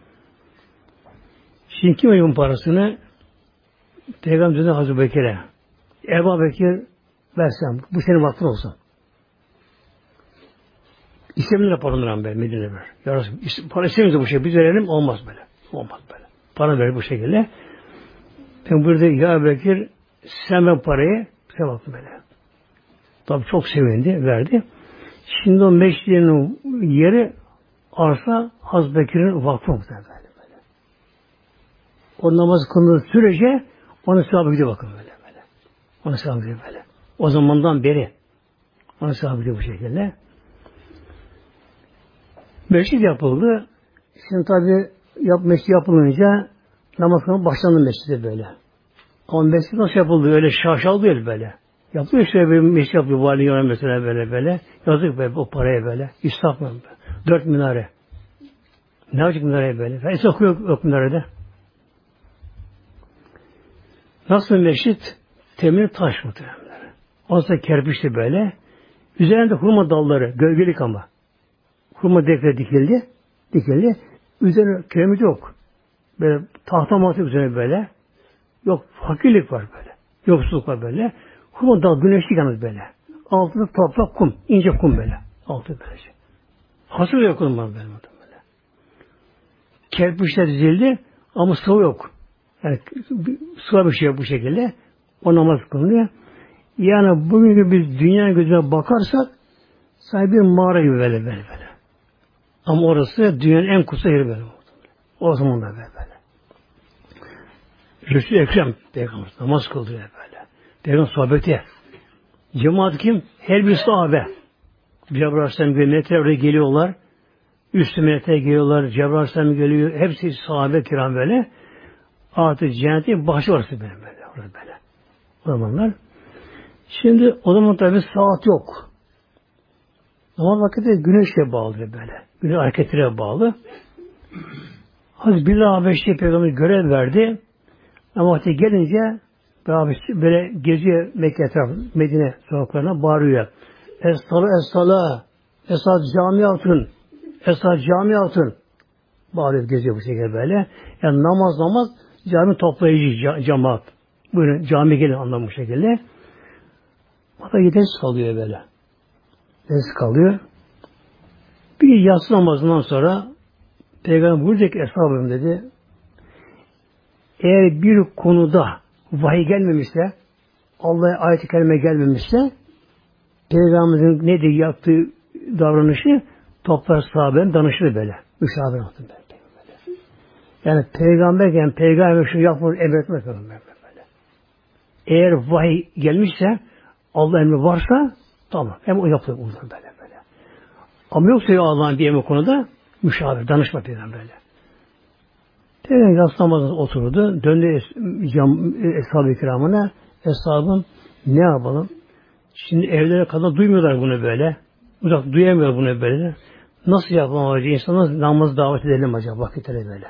Şimdi kim veriyor bunun parasını? Peygamber Hazreti Bekir'e. Ebu Bekir versem. Bu senin vaktin olsun. İstemini yapar onlara ben Medine'ye ver. Yarasın. Para istemiyorsa bu şey biz verelim olmaz böyle. Olmaz böyle. Para verir bu şekilde. Ben burada ya Bekir sen ver parayı sen baktın böyle. Tabi çok sevindi verdi. Şimdi o meşriğinin yeri arsa Hazreti Bekir'in vakfı muhtemelen böyle. O namaz kıldığı sürece onun sahibi gidiyor bakın böyle. Onun sahibi gidiyor böyle. O zamandan beri onun sahibi gidiyor bu şekilde. Mescid yapıldı. Şimdi tabi mescid yapılınca namaz kılmak başlandı mescide böyle. Ama mescid nasıl yapıldı? Öyle şaşal değil böyle. Yapıyor işte bir mescid yapıyor. Vali yana mesela böyle. Yazık be o paraya böyle. İsraf mı? 4 minare. Ne yapacak minareye böyle? Hiç yok minarede. Nasıl mescid? Temel taş muhtemelen. Orası kerpiçti böyle. Üzerinde hurma dalları. Gölgelik ama. Hurma dekre dikildi. Üzerine kiremit yok. Böyle tahta matı üzerine böyle. Yok fakirlik var böyle. Yoksulluk var böyle. Hurma dal güneşlik yalnız böyle. Altında toprak kum. İnce kum böyle. Altı böylece. Hasır yok onun böyle. Kerpiçler dizildi ama sıvı yok. Yani sıvı bir şey yok bu şekilde. O namaz kılınıyor. Yani bugün biz dünya gözüne bakarsak sanki bir mağara gibi böyle. Ama orası dünyanın en kutsal yeri böyle. O zaman da böyle. Resul-i Ekrem Peygamber namaz kıldırıyor böyle. Peygamber sohbeti. Cemaat kim? Her bir sahabe. Cebrail Aleyhisselam melekler oraya geliyorlar. Üstü melekler geliyorlar. Cebrail Aleyhisselam geliyor. Hepsi sahabe kiram böyle. Artık cennetin başı orası böyle. Orası böyle. O zamanlar. Şimdi o zaman tabi saat yok. Zaman vakti güneşle bağlı böyle. Güneş hareketlere bağlı. Hazreti Bilal Habeşi Peygamber görev verdi. Ama vakti gelince böyle geziyor Mekke etrafı, Medine sokaklarına bağırıyor. Es-sala, esad cami altın. Bağırıyor, geziyor bu şekilde böyle. Yani namaz, cami toplayıcı cemaat. Buyurun cami gelin anlamı bu şekilde. O da yetersiz kalıyor böyle. Yetersiz kalıyor. Bir yatsı namazından sonra Peygamber buyuracak eshabım dedi. Eğer bir konuda vahiy gelmemişse, Allah'a ayet-i kerime gelmemişse, Peygamberimizin ne diye yaptığı davranışı toplar sahabenin danışır böyle. Müşavir yaptım böyle. Yani peygamber şunu yapmıyor, emretmek böyle. Eğer vahiy gelmişse, Allah emri varsa, tamam. Hem o yapılır böyle. Ama yoksa Allah'ın bir emri konuda müşavir, danışma peygamberle. Peygamber yatsı namazına oturdu. Döndü Eshab-ı Kiram'ına. Eshabım ne yapalım? Şimdi evlere kadar duymuyorlar bunu böyle. Uzak duyamıyor bunu böyle. Nasıl yapalım acaba? İnsanlar namazı davet edelim acaba vakitleri böyle.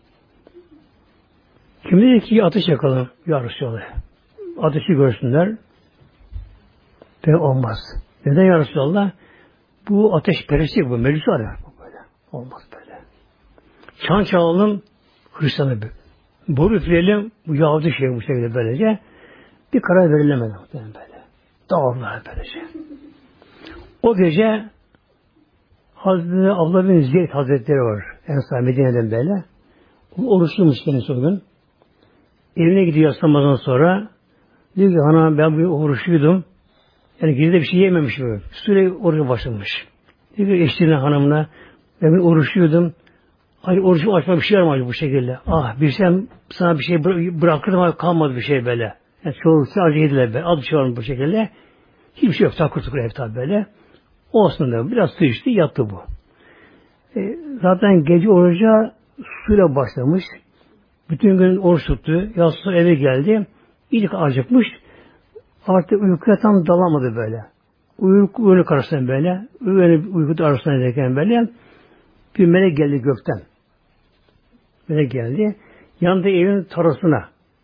Kim dedi ki ateş yakalım ya Resulallah. Ateşi görsünler. Peki olmaz. Neden ya Resulallah? Bu ateş peresti bu. Meclis var ya. Böyle. Olmaz böyle. Çan çalalım Hristiyanı bir. Boru üfleyelim bu Yahudi şey bu şekilde böylece. Bir karar verilemedi böyle. Dağılırlar böylece. O gece Hazreti Abdullah bin Zeyd Hazretleri var. Ensar Medine'den böyle. Oruçluymuş kendisi o gün. Evine gidiyor yaslanmadan sonra. Diyor ki hanım ben bu oruçluydum. Yani gizli bir şey yememiş böyle. Sürekli oruca başlamış. Diyor ki eşliğine hanımına ben oruçluydum. Hayır orucu açma bir şey var mı bu şekilde? Bilsem sana bir şey bırakırdım ama kalmadı bir şey böyle. Yani çoğu sadece yediler böyle. Az bir şey var mı bu şekilde? Hiçbir şey yok. Takır tukur ev tabi böyle. Olsun da biraz su içti yattı bu. Zaten gece oruca suyla başlamış. Bütün gün oruç tuttu. Yatsı eve geldi. İlk acıkmış. Artık uykuya tam dalamadı böyle. Uyku arasında böyle. Uyku arasındayken böyle. Bir melek geldi gökten. Melek geldi. Yanında evin tarlasına.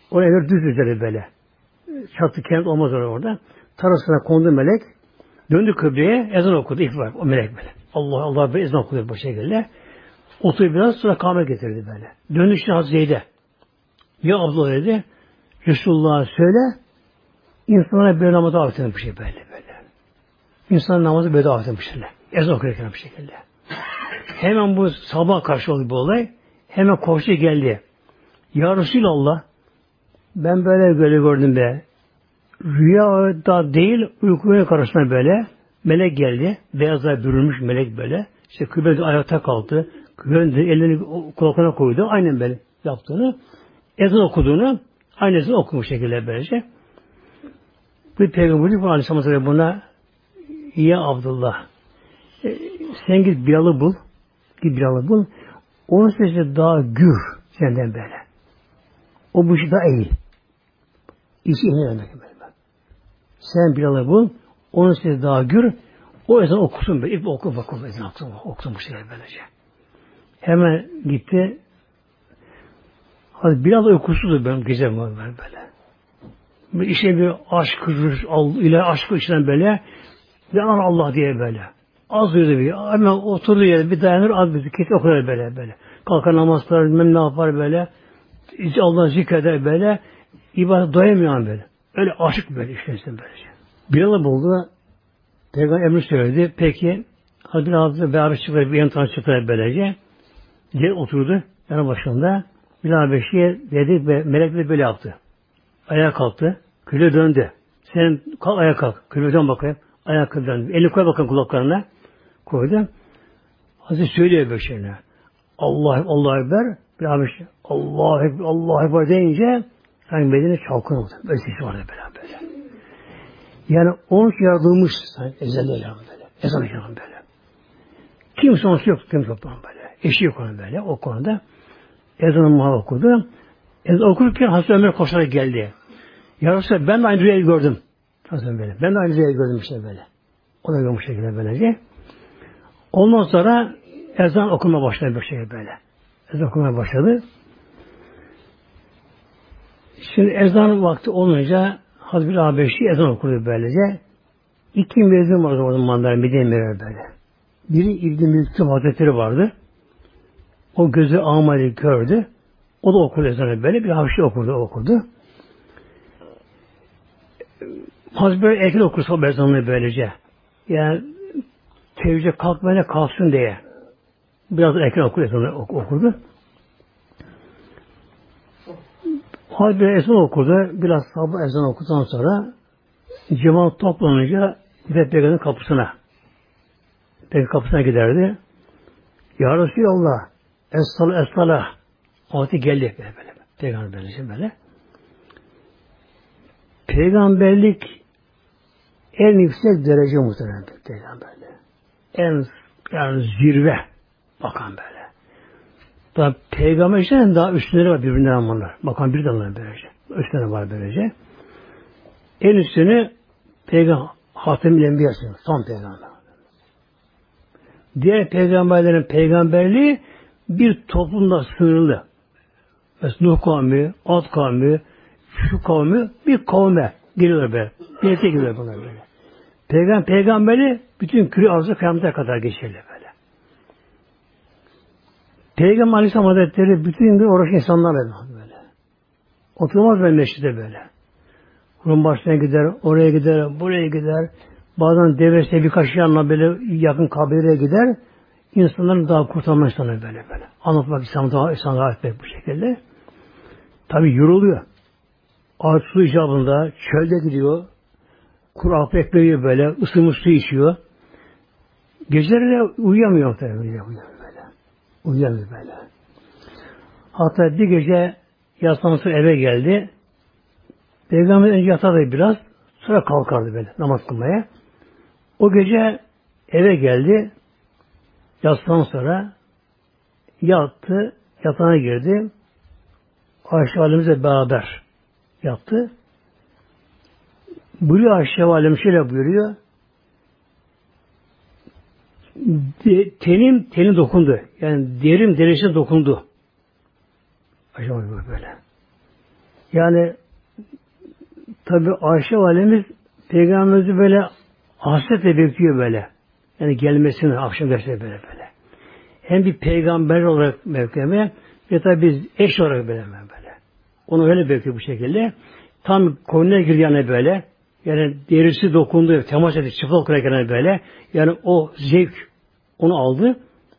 Oraya göre düz üzeri böyle. Çatı kent olmaz orada. Tarasına kondu melek. Döndü kıbleye, ezan okudu. İlk var o melek böyle. Allah Allah böyle ezan okudu bu şekilde. Oturup biraz sonra kâhmet getirdi böyle. Döndü işte Hazreti ya Abdullah dedi. Resulullah'a söyle insanlara böyle namazı davet edin bir şey böyle. İnsan namazı böyle davet etmişler. Ezan okurken bir şekilde. Hemen bu sabah karşı oldu bu olay. Hemen koştu geldi. Ya Resulallah ben böyle gördüm be. Rüyada değil uykuya karşısına böyle melek geldi. Beyazlar bürünmüş melek böyle. İşte kıblede ayakta kalktı. Kıblede elini kulaklarına koydu. Aynen böyle yaptığını. Ezan okuduğunu aynı ezan okumuş şekilde böylece. Bu Peygamber Aleyhisselam buna ya Abdullah sen git Bilal'ı bul. Git Bilal'ı bul. Onun sesi daha gür senden böyle. O bu işi daha iyi. İşi iyi demek böyle. Sen Bilal'ı bul. Onun sesi daha gür. O ezan okusun böyle. İlk oku bakalım ezan okusun bu şeyler böylece. Hemen gitti. Hadi Bilal uykusuzdu benim gece böyle. İşte bir aşk ile aşkı içinden böyle yanar Allah diye böyle. Az uyudu bir. Hemen oturduğu yerde bir dayanır az bir kesin okur böyle. Kalkar namaz kılar bilmem ne yapar böyle. Allah'ı zikreder böyle. İbadet doyamıyor böyle. Öyle aşık böyle işlensin böylece. Bilal'ı buldu. Peygamber emri söyledi. Peki Hazreti Hazreti beraber çıkıyor. Bir yan tane çıkıyor böylece. Diye oturdu. Yanı başında. Bilal Beşi'ye dedi ve melek de böyle yaptı. Ayağa kalktı. Küle döndü. Sen kalk ayağa kalk. Küleden bakayım. Ayağa döndü. Elini koy bakın kulaklarına. Koydu. Hazreti söylüyor böyle şeyler. Allah Ekber. Bilal Beşi Allah Ekber deyince sanki bedeni çalkın oldu. Böyle sesi vardı böyle. Yani onun yaratılmış ezelde böyle. Ezan böyle. Kimse onsuz yok. Kimse yok böyle. Eşi yok onun böyle. O konuda ezanı muhabbet okudu. Ezan okurken Hazreti Ömer koşarak geldi. Ya Resulallah ben de aynı rüyayı gördüm. Hazreti böyle. Ben de aynı rüyayı gördüm işte böyle. O da görmüş şekilde böylece. Ondan sonra ezan okumaya başladı bir şey böyle. Ezan okumaya başladı. Şimdi ezan vakti olunca Hazreti Habeşi ezan okurdu böylece. İki müezzin vardı orada mandarın Medine böyle. Biri İbn-i Mülküm Hazretleri vardı. O gözü amali gördü. O da okurdu ezanı böyle. Bir Habeşi okurdu. Hazreti erken okursa ezanını böylece. Yani tevhide kalkmaya kalksın diye. Biraz erken okurdu. Hazreti ezan okurdu. Biraz sabah ezan okuduktan sonra cemaat toplanınca Peygamber'in kapısına. Peygamber kapısına giderdi. Ya Resulallah Es-salah Fatih geldi böyle. Peygamberlik böyle. Peygamberlik en yüksek derece muhtemelen peygamberliği. En yani zirve bakan böyle. Daha peygamber için daha üstünleri var birbirinden bunlar. Bakan bir damla böylece. Üstünleri var böylece. En üstünü peygamber Hatem-i Enbiya'sın. Son peygamber. Diğer peygamberlerin peygamberliği bir toplumda sınırlı. Mesela Nuh kavmi, Ad kavmi, şu kavmi bir kavme giriyorlar böyle. Birlikte giriyorlar bunlar böyle. Peygamberi bütün küre arzı kıyamete kadar geçerli böyle. Peygamber Aleyhisselam Hazretleri bütün gün uğraşan insanlar böyle. Oturmaz böyle meşride böyle. Rum başına gider, oraya gider, buraya gider. Bazen devresine birkaç yanına böyle yakın kabileye gider. İnsanların daha kurtarma insanları böyle. Anlatmak İslam'ı etmek bu şekilde. Tabi yoruluyor. Ağaç su icabında çölde gidiyor. Kuru bekliyor böyle. Isınmış su içiyor. Geceleri de uyuyamıyor tabi. Uyuyamıyor böyle. Hatta bir gece yatsan sonra eve geldi. Peygamber önce yatardı biraz. Sonra kalkardı böyle namaz kılmaya. O gece eve geldi. Yatsan sonra yattı. Yatağına girdi. Ayşe Validemizle beraber yattı. Buyuruyor Ayşe Validemiz şöyle buyuruyor. Tenim dokundu. Yani derim derisine dokundu. Ayşe Validemiz böyle. Yani tabi Ayşe validemiz Peygamberimizi böyle hasretle bekliyor böyle. Yani gelmesini akşam geçti böyle. Hem bir peygamber olarak bekleme ve tabi biz eş olarak bekleme böyle. Onu öyle bekliyor bu şekilde. Tam koynuna gir yani böyle. Yani derisi dokundu, temas etti, çıplak olarak böyle. Yani o zevk onu aldı.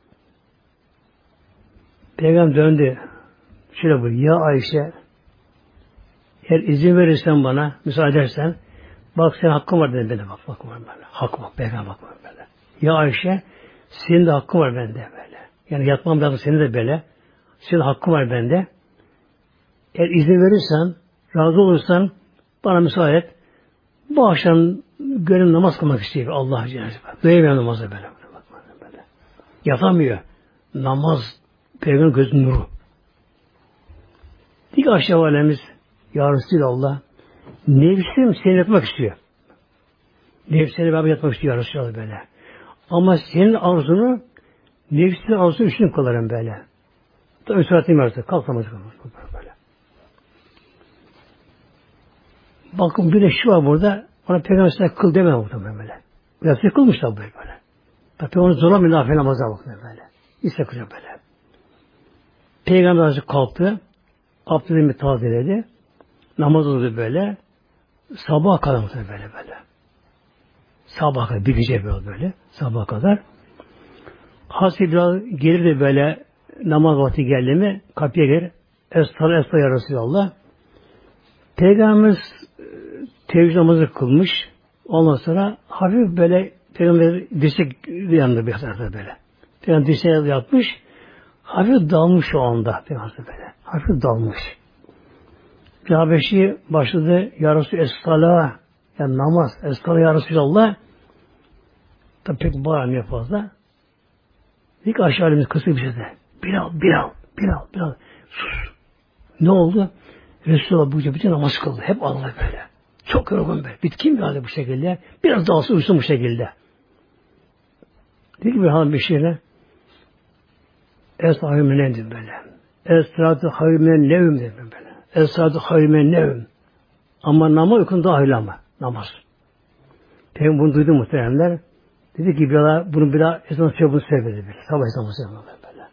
Peygamber döndü. Şöyle buyuruyor. Ya Ayşe, eğer izin verirsen bana, müsaade edersen, bak senin hakkın var dedi bana. Bak var bana. Hakkı bak, peygamber hakkı var böyle. Ya Ayşe, senin de hakkın var bende böyle. Yani yatmam lazım senin de böyle. Senin hakkın var bende. Eğer izin verirsen, razı olursan, bana müsaade et. Bu akşam gönlüm namaz kılmak istiyor. Allah Celle. Duyamıyor namazı böyle. Yatamıyor. Namaz, peygamber gözünün nuru. Dik aşağı valemiz, Ya Resulallah, nefsim seni yatmak istiyor. Nefsine beraber yatmak istiyor Ya Resulallah böyle. Ama senin arzunu, nefsinin arzunu üstün kılarım böyle. Tabi süratini verse, kalkamaz böyle. Bakın bir de şu var burada, ona peygamber kıl deme muhtemelen böyle. Biraz kılmışlar böyle. Tabi onu zorlamıyor nafile namaza bakın böyle. İşte kılıyor böyle. Peygamber azıcık kalktı, abdestini tazeledi, namaz oldu böyle, sabaha kadar böyle. Sabaha kadar, bir gece böyle, sabaha kadar. Hazreti Bilal gelir de böyle, namaz vakti geldi mi, kapıya gelir, Estağfurullah ya Resulallah. Peygamberimiz teheccüd namazı kılmış, ondan sonra hafif böyle, Peygamber dirsek yanında bir tarafta böyle. Peygamber dirseğe yatmış, hafif dalmış o anda, Peygamber böyle, hafif dalmış. Bir Habeşi başladı, Ya Resulallah, Es-Salah, yani namaz, Es-Salah Ya Resulallah, tabi pek bağırmıyor fazla. İlk aşağı elimiz kısık bir şeyde. Bilal, sus. Ne oldu? Resulullah bu gece bütün namaz kıldı. Hep Allah böyle. Çok yorgun böyle. Bitkin bir halde bu şekilde. Biraz daha uyusun bu şekilde. Dedi ki bir hanım bir şeyle Es-Salah Hayrim'den böyle. Es-Salatü Hayrim'den nevm dedi böyle. Es-Salatü Hayrim'den nevm. Ama namaz uykun daha hayırlı ama. Namaz. Peygamber bunu duydu muhteremler. Dedi ki bunu biraz ezan söylüyor, bunu sevmedi böyle. Sabah ezanı söylüyor böyle.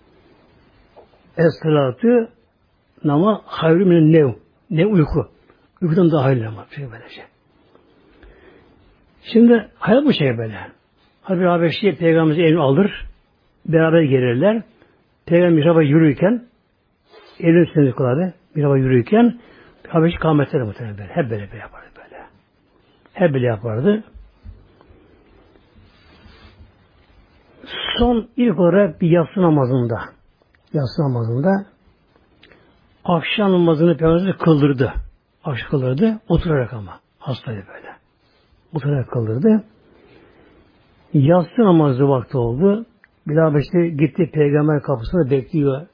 Es-Salatü namaz Hayrim'den nevm. Ne uyku. Uykudan daha hayırlı ama. Böylece. Şimdi hayat bu şey böyle. Hazreti Habeşi Peygamberimizi elini alır. Beraber gelirler. Peygamber mihraba yürürken elini üstüne kılardı. Mihraba yürürken Habeşi kâmetleri muhtemelen böyle. Hep böyle yapardı böyle. Hep böyle yapardı. Son ilk olarak bir yatsı namazında akşam namazını Peygamberimiz kıldırdı. Akşam kıldırdı. Oturarak ama. Hastaydı böyle. Oturarak kıldırdı. Yatsı namazı vakti oldu. Bilal işte gitti Peygamber kapısına bekliyor.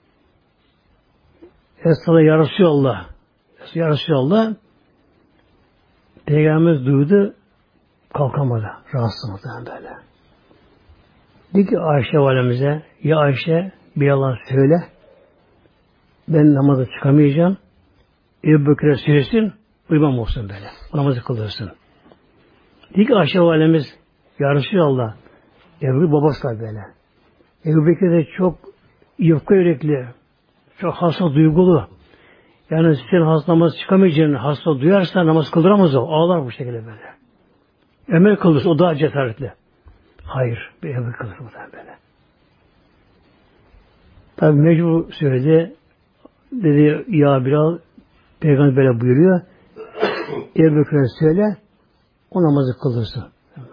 Es-Salah Ya Resulallah. Ya Resulallah. Peygamberimiz duydu. Kalkamadı. Rahatsız oldu böyle. Dedi ki Ayşe validemize, Ya Ayşe bir yalan söyle. Ben namaza çıkamayacağım. Ebu Bekir'e söylesin. Uyumam olsun böyle. Namazı kılırsın. Dedi ki Ayşe validemiz, Ya Resulallah. Ebu Bekir babası da böyle. Ebu Bekir de çok yufka yürekli. Çok hasta duygulu. Yani senin hasta namaz çıkamayacağını hasta duyarsa namaz kıldıramaz o. Ağlar bu şekilde böyle. Ömer kıldırsa o daha cesaretli. Hayır. Bir Ebu Bekir kıldırsa böyle. Tabi mecbur söyledi. Dedi ya Bilal Peygamber böyle buyuruyor. Ebu Bekir'e söyle o namazı kıldırsın.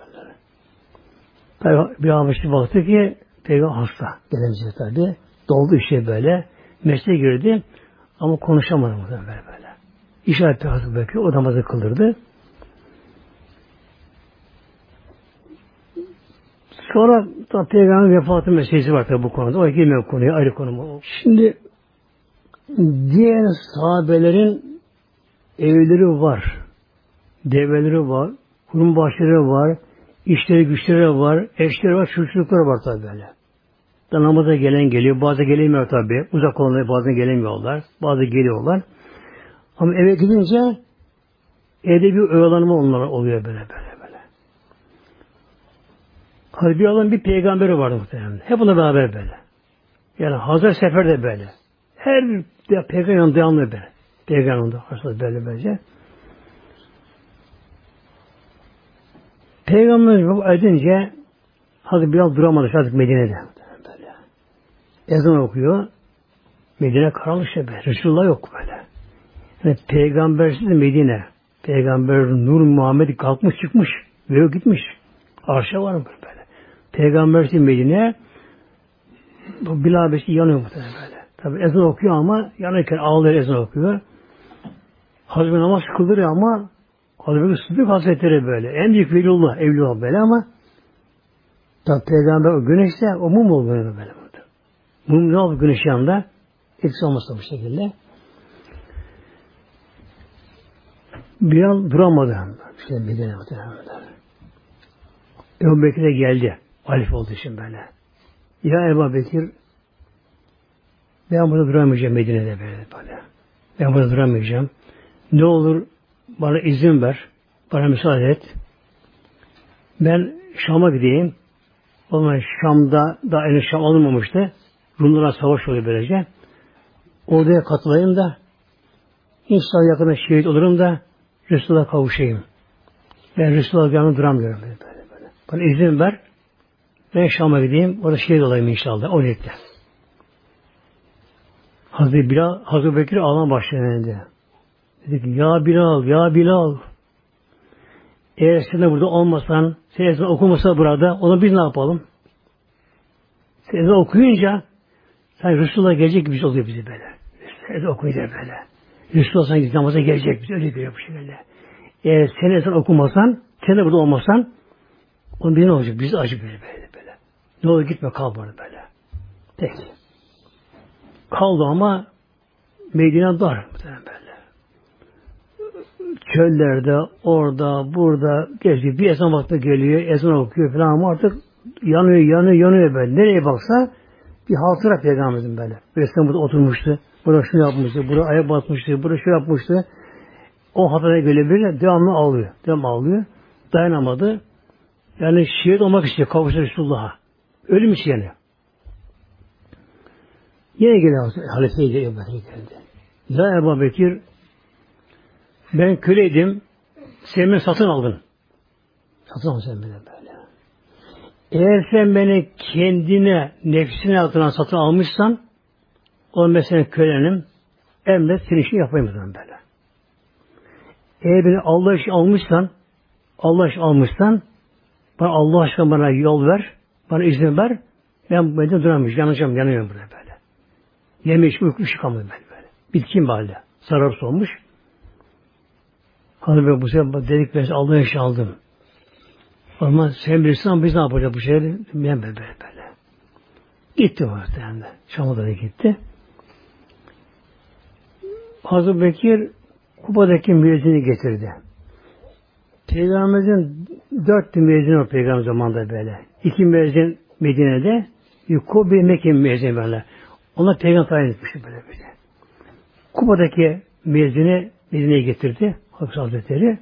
Tabi bir Habeşi baktı ki Peygamber hasta. Gelemeyecek tabi. Doldu işe böyle. Mesleğe girdi. Ama konuşamadı böyle. İşaret Peygamber bekliyor. O namazı kıldırdı. Sonra Peygamber vefatı meselesi var tabi bu konuda. O girmiyor konuya. Ayrı konu. Şimdi diğer sahabelerin evleri var. Develeri var. Kurum bahçeleri var. İşleri güçleri var. Eşleri var. Çocukları var tabi böyle. Namaza gelen geliyor. Bazı gelemiyor tabi. Uzak olanlar bazen gelemiyorlar. Bazı geliyorlar. Ama eve gidince evde bir oyalanma onlara oluyor böyle. Hani bir adam bir peygamberi vardı muhtemelen. Hep onunla beraber böyle. Yani Hazır Sefer de böyle. Her peygamber yanında yanında böyle. Peygamber yanında aslında böylece. Peygamber edince Hazreti Bilal duramadı artık Medine'de. Böyle. Ezan okuyor. Medine karanlık böyle. Resulullah yok böyle. Yani peygambersiz Medine. Peygamber Nur Muhammed kalkmış çıkmış. Ve yok gitmiş. Arşa var mı böyle. Peygambersiz Medine Bilal Beşi yanıyor muhtemelen böyle. Tabi ezan okuyor ama yanırken ağlıyor ezan okuyor. Hazreti namaz kıldırıyor ama Hazreti Sıddık Hazretleri böyle. En büyük velilullah, evliullah böyle ama tabi peygamber o güneşte o mum oluyor böyle. Mum ne oldu güneş yanında? Eksi olmasa bu şekilde. Bir an duramadı. Bir de Ebu Bekir de geldi. Halife olduğu için böyle. Ya Ebu Bekir ben burada duramayacağım Medine'de böyle. Ben burada duramayacağım. Ne olur bana izin ver. Bana müsaade et. Ben Şam'a gideyim. O zaman Şam'da daha henüz Şam alınmamıştı. Rumlara savaş oluyor böylece. Oraya katılayım da inşallah yakında şehit olurum da Resulullah'a kavuşayım. Ben Resulullah'ın yanında duramıyorum böyle. Bana izin ver. Ben Şam'a gideyim. Orada şehit olayım inşallah. O niyetle. Hazreti Bekir ağlamaya başladı. Dedi ki ya Bilal. Eğer sen de burada olmasan, sen ezan okumasa burada, onu biz ne yapalım? Sen ezan okuyunca sen Resulullah gelecek gibi oluyor bizi böyle. Ezan okuyunca böyle. Resulullah sanki namaza gelecek bizi. Öyle görüyor bu şekilde. Eğer sen ezan okumasan, sen de burada olmasan, onun bir ne olacak? Biz acı böyle. Ne olur gitme kal böyle. Peki. Kaldı ama Medine dar böyle. Çöllerde, orada, burada geziyor. Bir ezan vakti geliyor, ezan okuyor falan ama artık yanıyor böyle. Nereye baksa bir hatıra peygamberimizin böyle. Resmen burada oturmuştu, burada şunu yapmıştı, burada ayak batmıştı, burada şu yapmıştı. O hatıra gelebilir, devamlı ağlıyor. Dayanamadı. Yani şehit olmak istiyor, kavuştu Resulullah'a. Ölüm için yani. Yine geliyor halifeye geldi. Ya Ebu Bekir ben köleydim. Sen beni satın aldın. Satın aldın sen beni böyle. Eğer sen beni kendine, nefsine adına satın almışsan o ben senin kölenim. Emret senin işini yapayım böyle. Eğer beni Allah için almışsan bana Allah aşkına bana yol ver. Bana izin ver. Ben böyle duramayacağım. Yanıyorum böyle. Yeme içme uyku çıkamıyorum böyle. Bitkin halde. Sararıp olmuş. Hanım bu sefer dedik ben Allah'ın işi aldım. Ama sen bilirsin ama biz ne yapacağız bu şeyleri? Ben böyle. Gitti o yani. Şam'a da gitti. Hazreti Bekir Kuba'daki müezzini getirdi. Peygamberimizin 4 müezzini var Peygamber zamanında böyle. 2 müezzin Medine'de, Kuba Mekke müezzini böyle. Onlar Peygamber tayin etmişti böyle. Kuba'daki müezzini Medine'ye getirdi. Hazretleri.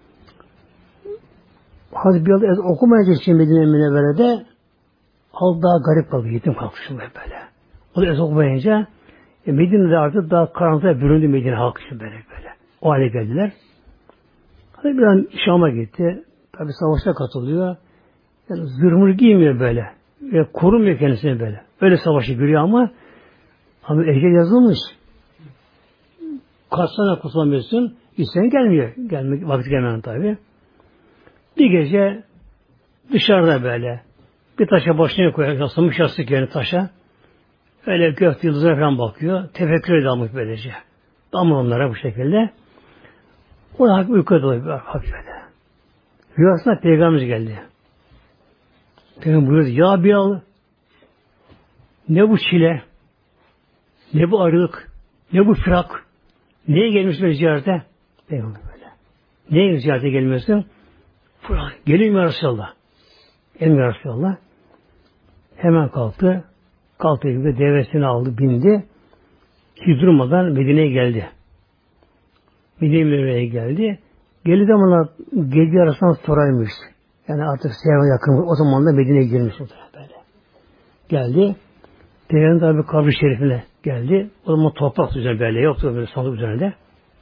Hazreti Bilal okumayacak için Medine Münevvere'de daha garip kaldı. Yetim kalkışım böyle. O da ezan okumayınca Medine'de artık daha karanlığa büründü Medine halkı için böyle. O hale geldiler. Hazreti Bilal Şam'a gitti. Tabi savaşta katılıyor. Yani zırhmır giymiyor böyle. Korumuyor kendisini böyle. Öyle savaşı görüyor ama ecel yazılmış. Kaçsana kurtulamıyorsun. İsteyen gelmiyor. Vakti gelmeden tabi. Bir gece dışarıda böyle bir taşa başına koyuyor. Yaslanmış yastık yani taşa. Öyle gök yıldızına falan bakıyor. Tefekkür edilmiş böylece. Damla onlara bu şekilde. Orada hafif uykuya dalıyor. Hafif böyle. Rüyasına Peygamberimiz geldi. Peygamber buyurdu. Ya Bilal ne bu çile? Ne bu ayrılık? Ne bu firak? Neye gelmiş böyle ziyarete? Peygamber böyle. Neye ziyarete gelmiyorsun? Gelin ya Resulallah. Gelin ya Resulallah. Hemen kalktı. Kalktığı gibi devesini aldı, bindi. Hiç durmadan Medine'ye geldi. Medine'ye geldi. Geldi zamanlar gece arasından soraymış. Yani artık Seyhan'a yakın. O zaman da Medine'ye girmiş. Böyle. Geldi. Peygamber tabi kabri şerifine geldi. O zaman toprak üzerine böyle yoktu böyle sandık üzerinde.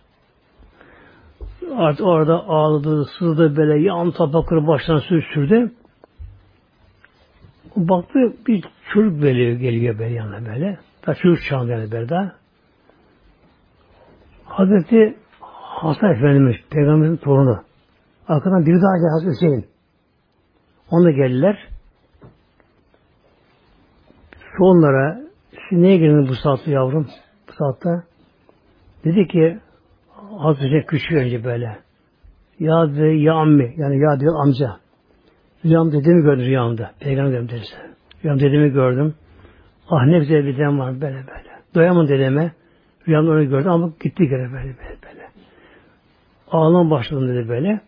Artık orada ağladı, sızdı böyle yan toprakları baştan sürdü. Baktı bir çocuk geliyor böyle yanına böyle. Ta çocuk çağında yani böyle daha. Hazreti Hasan Efendimiz, Peygamberin torunu. Arkadan biri daha geldi, Hazreti Hüseyin. Onlar geldiler. Onlara, siz neye geldiniz bu saatte yavrum? Bu saatte. Dedi ki, Hazreti Hüseyin küçüğü önce böyle. Ya de ya ammi, yani ya diyor amca. Rüyamda dedemi gördüm rüyamda. Peygamber dedim derse. Rüyamda dedemi gördüm. Ah ne güzel bir dedem var böyle böyle. Doyamam dedeme. Rüyamda onu gördüm ama gitti gene böyle. Ağlam başladım dedi böyle.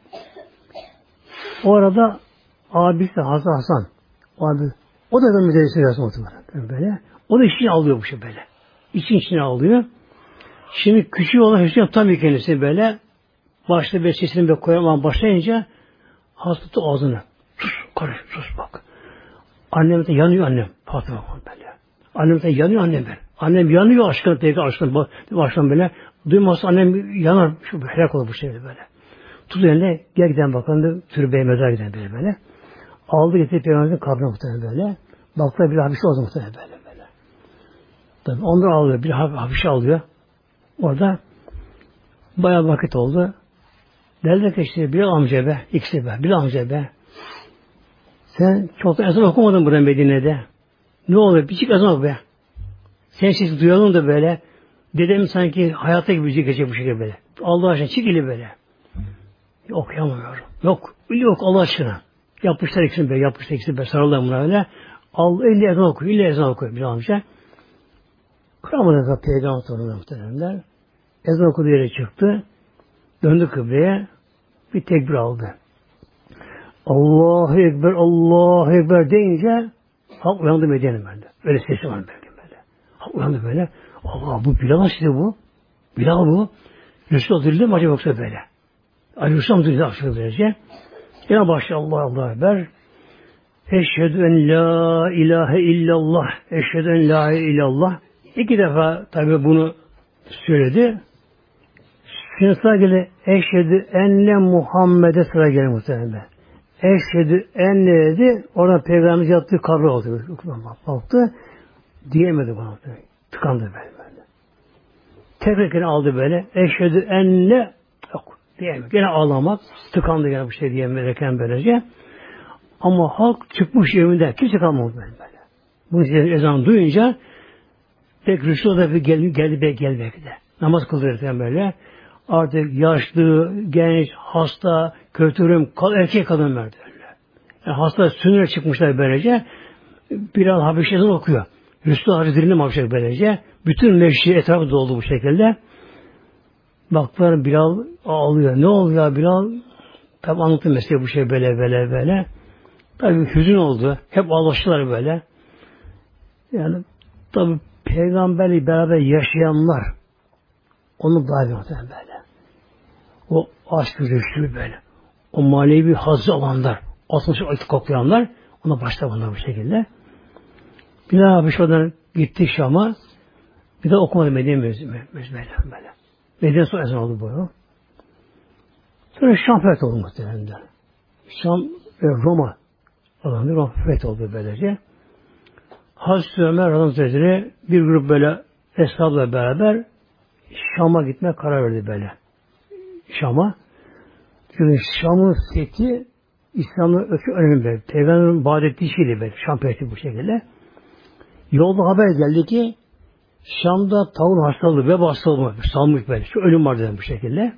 O arada abisi Hasan. O da ben müdahale ediyorsun böyle. O da içine alıyor bu şey böyle. İçine alıyor. Şimdi küçük olan Hüseyin tam kendisi böyle. Başta bir sesini böyle koyamam başlayınca hastası ağzını. Sus karış sus bak. Annem de yanıyor annem. Fatıma böyle. Annem de yanıyor annem ben. Annem yanıyor aşkına peki aşkına böyle. Duymazsa annem yanar. Şu helak olur bu şey böyle. Tut eline gel giden bakalım türbeye mezar giden böyle. Aldı getirip Peygamber'in kabrine muhtemelen böyle. Baktılar bir hapişe oldu muhtemelen böyle. Tabii ondan alıyor. Bir hapişe alıyor. Orada bayağı vakit oldu. Derler ki işte bir amca be, ikisi be, bir amca be. Sen çok da ezan okumadın buraya Medine'de. Ne oluyor? Bir çık ezan oku be. Sen sesi duyalım da böyle. Dedem sanki hayatta gibi bir şey geçecek bu şekilde böyle. Allah aşkına çık ili böyle. Okuyamıyorum. Yok. Yok Allah aşkına. Yapmışlar ikisini be. Sarıldılar buna öyle. Allah elle ezan okuyor bir amca. Kıramadı da Peygamber torunu muhtemelenler. Ezan okuduğu yere çıktı. Döndü kıbleye. Bir tekbir aldı. Allahu Ekber deyince halk uyandı Medine'ye böyle. Öyle sesi var böyle. Halk uyandı böyle. Allah bu Bilal işte bu. Bilal bu. Resul dirildi mi acaba yoksa böyle? Aleyhisselam dirildi aşırı derece. Yine başladı Allahu Ekber. Eşhedü en la ilahe illallah. Eşhedü en la ilahe illallah. 2 defa tabi bunu söyledi. Şimdi sıra geldi. Eşhedü enne Muhammed'e sıra geldi muhtemelen. Eşhedü enne dedi. Orada Peygamberimiz yaptığı kabri oldu. Baktı. Diyemedi bana. Tıkandı böyle. Tekrar aldı böyle. Eşhedü enne yok. Diyemedi. Gene ağlamak. Tıkandı gene bu şey diyemederken böylece. Ama halk çıkmış evinde. Kimse kalmadı böyle. Bunun için ezan duyunca pek Resul da geldi belki de. Namaz kıldırırken böyle. Artık yaşlı, genç, hasta, kötürüm, erkek kadın verdi öyle. Yani hasta sünnet çıkmışlar böylece. Bilal Habeşi ezan okuyor. Resul Hazretleri'nin Habeşi böylece. Bütün meşri etrafı doldu bu şekilde. Baktılar Bilal ağlıyor. Ne oluyor ya Bilal? Tabi anlattı mesela bu şey böyle. Tabi hüzün oldu. Hep ağlaştılar böyle. Yani tabi peygamberle beraber yaşayanlar onu daha bir böyle. O aşk-ı Resul böyle. O manevi hazzı alanlar, atmışı ayıt koklayanlar ona başta bunlar bu şekilde. Bilal abi şuradan gitti Şam'a. Bir de okumadı Medine böyle. Medine sonra ezan oldu bu. Sonra Şam feth oldu muhtemelen. Şam Roma alanı Roma feth oldu böylece. Hazreti Ömer Hazretleri bir grup böyle eshabla beraber Şam'a gitmeye karar verdi böyle. Şam'a. Çünkü Şam'ın fethi İslam'ın önemli böyle. Peygamber'in vaat ettiği şeydi böyle. Şam fethi bu şekilde. Yolda haber geldi ki Şam'da taun hastalığı, veba hastalığı salmış böyle. Şu ölüm var dedim bu şekilde.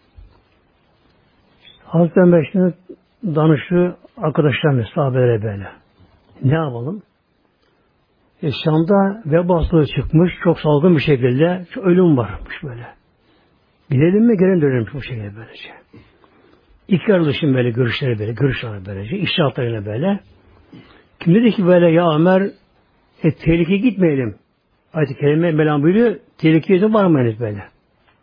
Hazreti Ömer şimdi danıştı arkadaşlarına, sahabelere böyle. Ne yapalım? Şam'da veba hastalığı çıkmış, çok salgın bir şekilde. Şu ölüm varmış böyle. Gidelim mi, gelelim dönelim bu şekilde böylece. İki arkadaşım böyle görüşler böylece. İşaretlerine böyle. Kim dedi ki böyle ya Ömer tehlikeye gitmeyelim. Ayet-i Kerime Mevlam buyuruyor, tehlikeye de varmayınız böyle.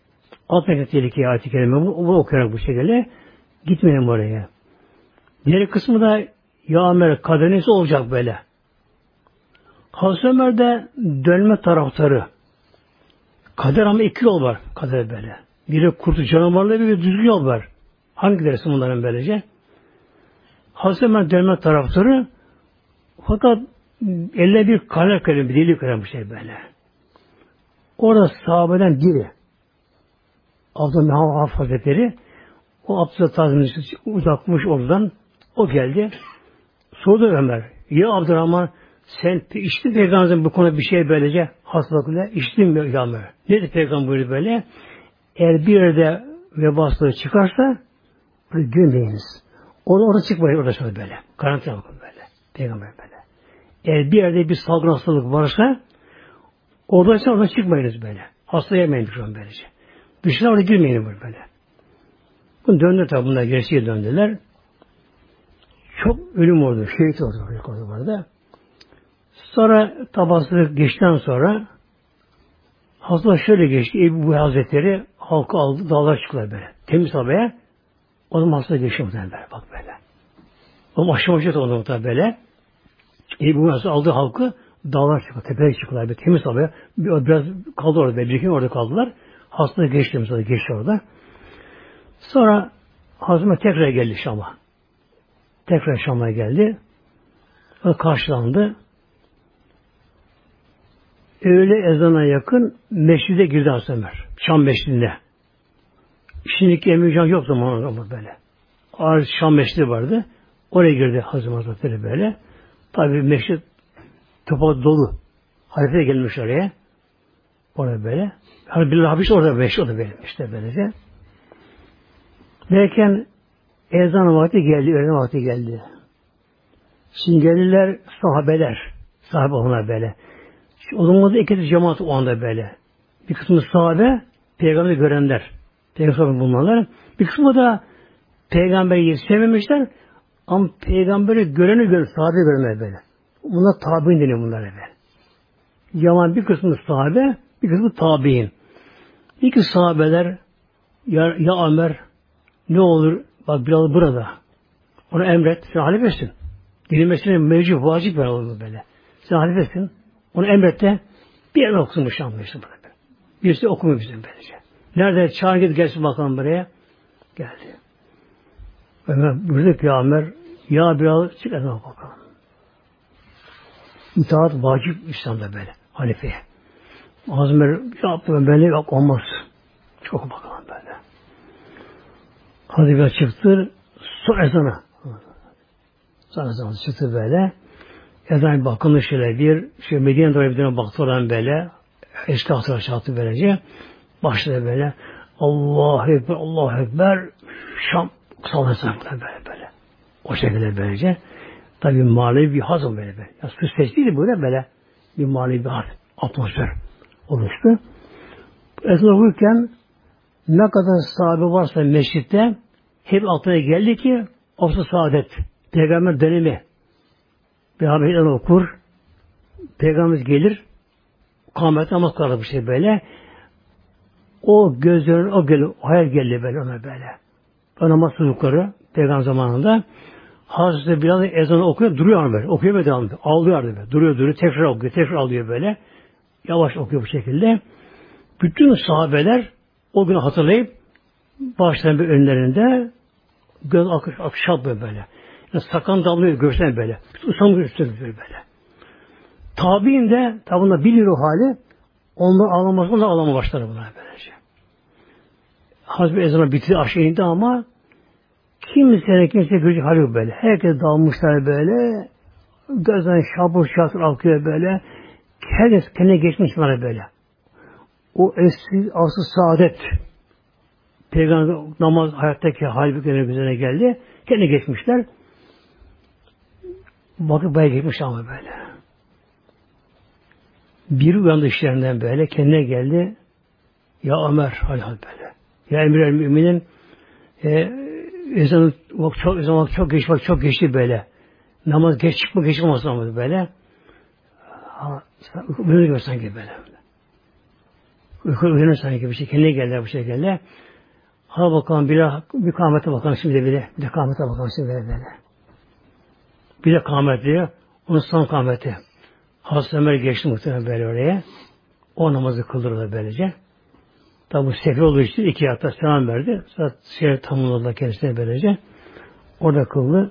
Altındaki tehlikeye ayet-i kerime bu okuyarak bu şekilde gitmeyin oraya. Diğer kısmı da ya Ömer kaderiniz olacak böyle. Hazreti Ömer de dönme taraftarı. Kader ama iki yol var kader böyle. Biri kurtu canavarlı, bir düzgün yol var. Hangi dersi bunların böylece? Hazreti Ömer dönme taraftarı, fakat elle bir kalem kalem, bir deli kalem bir şey böyle. Orada sahabeden biri, Abdülhamid Hazretleri, o Abdülhamid Hazretleri uzakmış oradan, o geldi. Sordu Ömer, ya Abdurrahman, sen içtin Peygamber'in bu konuda bir şey böylece hastalıkla içtin mi ya Ömer? Nedir Peygamber buyurdu böyle? Eğer bir yerde vebaslığı çıkarsa gülmeyiniz. Orada çıkmayın, orada şöyle böyle. Karantina bakın böyle. Peygamber böyle. Eğer bir yerde bir salgın hastalık varsa orada çıkmayınız böyle. Hasta yemeyin şu an böylece. Dışına orada girmeyin böyle. Bunu döndü tabi, bunlar gerçeğe döndüler. Çok ölüm oldu. Şehit oldu burada. Sonra tabasılık geçtikten sonra hastalık şöyle geçti. Ebu Hazretleri halkı aldı. Dağlar çıktılar böyle. Temiz havaya. O zaman hastalık geçiyor böyle. Bak böyle. O aşamaşet oldu böyle. Ebu Hazretleri aldı halkı. Dağlar çıktılar. Tepeye çıktılar. Böyle. Temiz havaya. Biraz kaldı orada. Bir orada kaldılar. Hastalık geçti. Mesela geçti orada. Sonra Hazreti tekrar geldi Şam'a. Tekrar Şam'a geldi. O karşılandı. Öğle ezana yakın meşride girdi Hazreti Ömer. Şam meşridinde. Şimdiki Emircan yok zamanında ama böyle. Ağır Şam meşridi vardı. Oraya girdi Hazreti Hazretleri böyle. Tabi meşrid topa dolu. Halife de gelmiş oraya. Oraya böyle. Hani bir hapis orada meşrid orada böyle. İşte böylece. Derken ezan vakti geldi. Öğlen vakti geldi. Şimdi geldiler sahabeler. Sahabe onlar böyle. O zaman da iki cemaat o anda böyle. Bir kısmı sahabe, peygamberi görenler. Peygamber bulmalar. Bir kısmı da peygamberi sevmemişler ama peygamberi göreni sahabe görmez böyle. Bunlar tabi'in deniyor bunlar böyle. Yaman bir kısmı sahabe, bir kısmı tabi'in. İki sahabeler ya Ömer ne olur bak Bilal burada. Onu emret, sen halifesin. Dirilmesine mevcut, vacip ver olur böyle. Sen halifesin. Onu emrette bir yerde okusun bu Şam'da işte burada. Birisi okumuyor bizim böylece. Nerede? Çağır git gelsin bakalım buraya. Geldi. Ömer buyurdu ki ya Ömer, ya Bilal çık ezan bakalım. İtaat vacip İslam'da böyle. Halifeye. Azmer yaptı böyle yok olmaz. Çok bakalım böyle. Hadi Bilal çıktı. Son ezana. Son ezana çıktı böyle. Ezan bakımlı şöyle Medine'de oraya bir dönem baktı olan böyle. Eski hatırlar çattı böylece. Başladı böyle. Allahu Ekber, Allahu Ekber. Şam sallasın böyle. O şekilde böylece. Tabi manevi bir hazım böyle. Ya söz seçtiydi böyle. Bir manevi bir atmosfer oluştu. Ezan okurken ne kadar sahabe varsa mescitte hep altına geldi ki Afs-ı Saadet. Peygamber dönemi. Peygamber okur. Peygamber gelir. Kâhmet namaz kılar bir şey böyle. O gözlerin o gelir. Hayal geldi böyle ona böyle. O namaz yukarı Peygamber zamanında Hazreti Bilal ezanı okuyor. Duruyor böyle. Okuyor ve devam ediyor. Ağlıyor böyle. Duruyor. Tekrar okuyor. Tekrar alıyor böyle. Yavaş okuyor bu şekilde. Bütün sahabeler o günü hatırlayıp başlarının bir önlerinde göz akışap böyle. Yani sakan damlıyor göğsüne böyle. Usanmış üstüne böyle. Tabi'in de tabi bilir o hali. Onlar ağlamasından da ağlama başlar bunlar böylece. Hazreti ezanı bitti aşağı indi ama kimse görecek hali yok böyle. Herkes dalmışlar böyle. Gözden şabur şatır akıyor böyle. Herkes kendine geçmiş var böyle. O eski asıl saadet Peygamber namaz hayattaki hal üzerine geldi. Kendine geçmişler. Bakıp bayağı geçmiş ama böyle. Biri uyandı işlerinden böyle. Kendine geldi. Ya Ömer hal böyle. Ya Emir-el Müminin ezan çok geçti böyle. Namaz geçmez ama böyle. Böyle gör sanki böyle. Uyanır sanki bir şey. Kendine geldiler bu şekilde. Hadi bakalım bir kâmete bakalım şimdi bir de kâmete bakalım şimdi böyle. Bir de kâmet diyor. Onun son kâmeti. Hazreti Ömer geçti muhtemelen böyle oraya. O namazı kıldırdı böylece. Tabi bu sefer olduğu için 2 hatta selam verdi. Sonra şey tamamladılar kendisine böylece. Orada kıldı.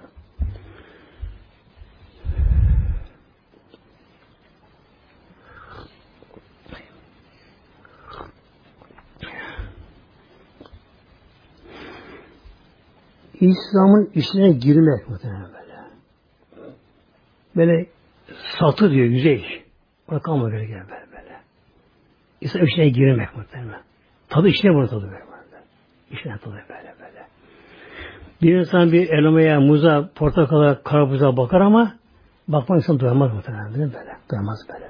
İslam'ın içine girmek muhtemelen böyle. Böyle satı diyor yüzey. Bırakalma böyle gel böyle. İslam'ın içine girmek muhtemelen. Tadı içine bunu tadı böyle. İçine tadı böyle. Bir insan bir elmaya, muza, portakala, karpuza bakar ama bakma insan doyamaz muhtemelen böyle. Doyamaz böyle.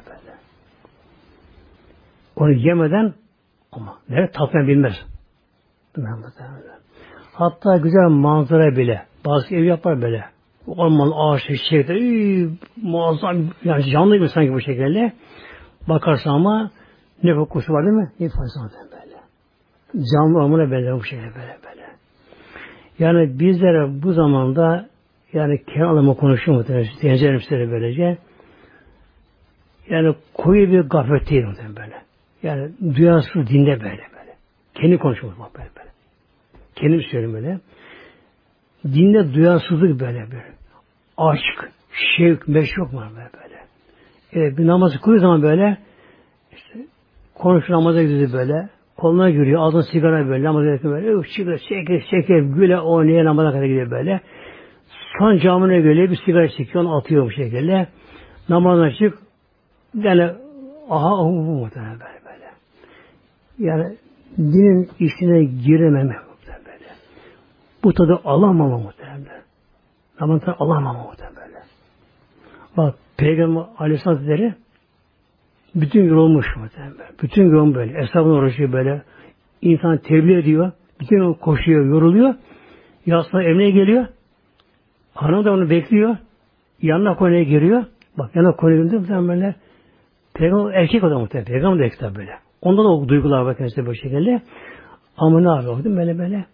Onu yemeden ama nerede tatmayı bilmez. Doyamaz muhtemelen. Hatta güzel manzara bile. Bazı ev yapar böyle. Orman, ağaç, çiçekler, muazzam, yani canlı gibi sanki bu şekilde. Bakarsa ama ne kokusu var değil mi? Ne fazla böyle. Canlı ormana benzer bu şekilde böyle. Yani bizlere bu zamanda yani kenarlama konuşuyor muhtemelen. Denizlerim size böylece. Yani koyu bir gaflet değil muhtemelen böyle. Yani duyarsız dinde böyle. Kendi konuşuyor bak böyle. Kendim söylüyorum böyle. Dinde duyarsızlık böyle. Aşk, şevk, meşruk var böyle. Evet, bir namazı kılıyor zaman böyle işte konuşuyor, namaza gidiyor böyle. Koluna giriyor, ağzına sigara böyle, namaza gidiyor böyle. Şeker, güle oynaya namaza kadar gidiyor böyle. Son camına geliyor, bir sigara çekiyor, onu atıyor bu şekilde. Namazına çık, yani bu muhtemelen böyle. Yani dinin içine girememek muhtemelen böyle. Bu tadı alamama muhtemelen. Namazın tadı alamama muhtemelen böyle. Bak, Peygamber Aleyhisselatü Hazretleri bütün gün olmuş muhtemelen. Bütün gün böyle. Eshabına uğraşıyor böyle. İnsan tebliğ ediyor. Bütün gün koşuyor, yoruluyor. Yasına evine geliyor. Hanım da onu bekliyor. Yanına konuya giriyor. Bak yanına konuya giriyor. Böyle Peygamber erkek adam muhtemelen. Peygamber de erkek böyle. Onda da o duygular var kendisi böyle şekilde. Ama ne yapıyor? Böyle.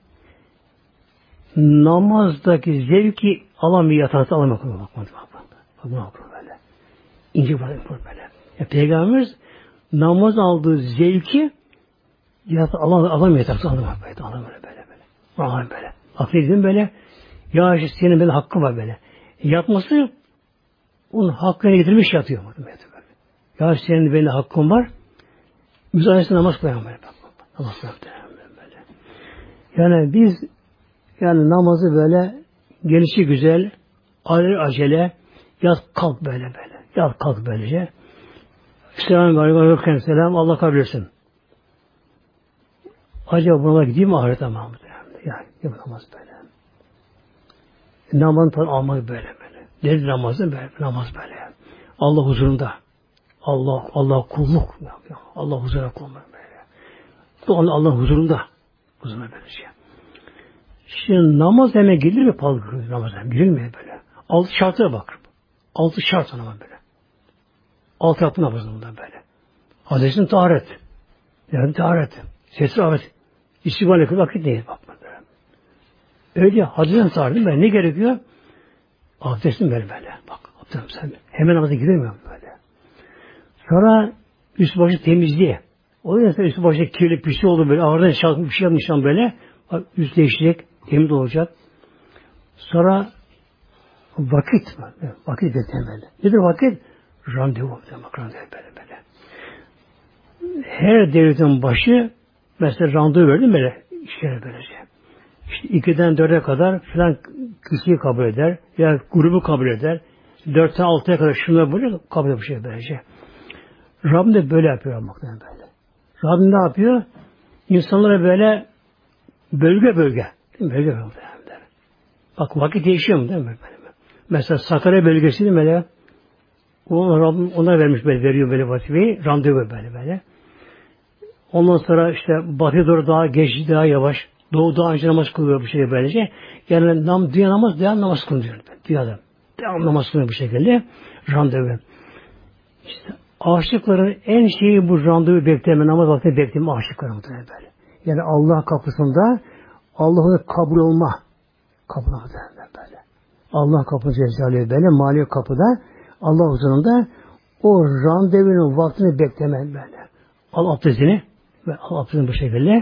Namazdaki zevki alamıyor, yatarsa alamıyor. Bak ne yapıyor böyle. İnce böyle. Peygamberimiz namaz aldığı zevki alamıyor, yatarsa alamıyor böyle. Alamıyor böyle. Affedin böyle. Ya işte senin böyle hakkın var böyle. Yatması onun hakkını getirmiş yatıyor. Ya senin böyle hakkın var. Müsaadesi namaz kılan böyle. Namaz kılan böyle. Yani biz namazı böyle gelişi güzel, acele yat kalk böyle. Yat kalk böylece. Selamünaleyküm selam. Allah kabul etsin. Acaba buna gideyim mi ahirete Mahmud? Ya yapamaz böyle. Namazın tadı almak böyle. Nedir namazı böyle? Namaz böyle. Allah huzurunda. Allah kulluk yapıyor. Allah huzuruna kullanmak böyle. Allah huzurunda. Huzuruna böyle şey. Şimdi namaz hemen gelir mi? Namaz hemen girilmiyor böyle. 6 şartlara bak. 6 şart namaz böyle. 6 yaptı namazında böyle. Hadis'in taharet. Yani taharet. Sesli ahmet. İstikbal vakit değil. Bak böyle. Öyle hadis'in taharet böyle. Ne gerekiyor? Abdestin böyle. Bak abdestin hemen namaza giremiyor böyle. Sonra üst başı temizliği. O yüzden üst başı kirli pis oldu böyle. Ağırdan şarkı bir şey yapmışlar böyle. Bak, üst değişecek. Temiz olacak. Sonra vakit. Vakit beklemeli. Nedir vakit? Randevu. Randevu böyle. Her devletin başı mesela randevu verdi böyle. İşte böylece. İşte 2'den 4'e kadar filan kişiyi kabul eder. Ya grubu kabul eder. 4'ten 6'ya kadar şunları böyle kabul eder bir şey böylece. Rabbim de böyle yapıyor muhtemelen böyle. Rabbim ne yapıyor? İnsanlara böyle bölge. Bak vakit değişiyor mu değil mi? Mesela Sakarya bölgesi değil mi böyle? Rabbim ona vermiş böyle, veriyor böyle vazifeyi. Randevu böyle. Ondan sonra işte batıya doğru daha geç, daha yavaş. Doğu daha önce namaz kılıyor bu şekilde böylece. Yani dünya namaz kılıyor. Dünyada. Devam namaz kılıyor bu şekilde. Randevu. İşte Aşıkların en şeyi bu randevu bekleme, namaz vaktini bekleme aşıkların muhtemelen böyle. Yani Allah kapısında Allah'ın kabul olma kapıda böyle. Allah kapısı Celle böyle mali kapıda Allah huzurunda o randevunun vaktini beklemen böyle. Al abdestini ve al abdestini bu şekilde.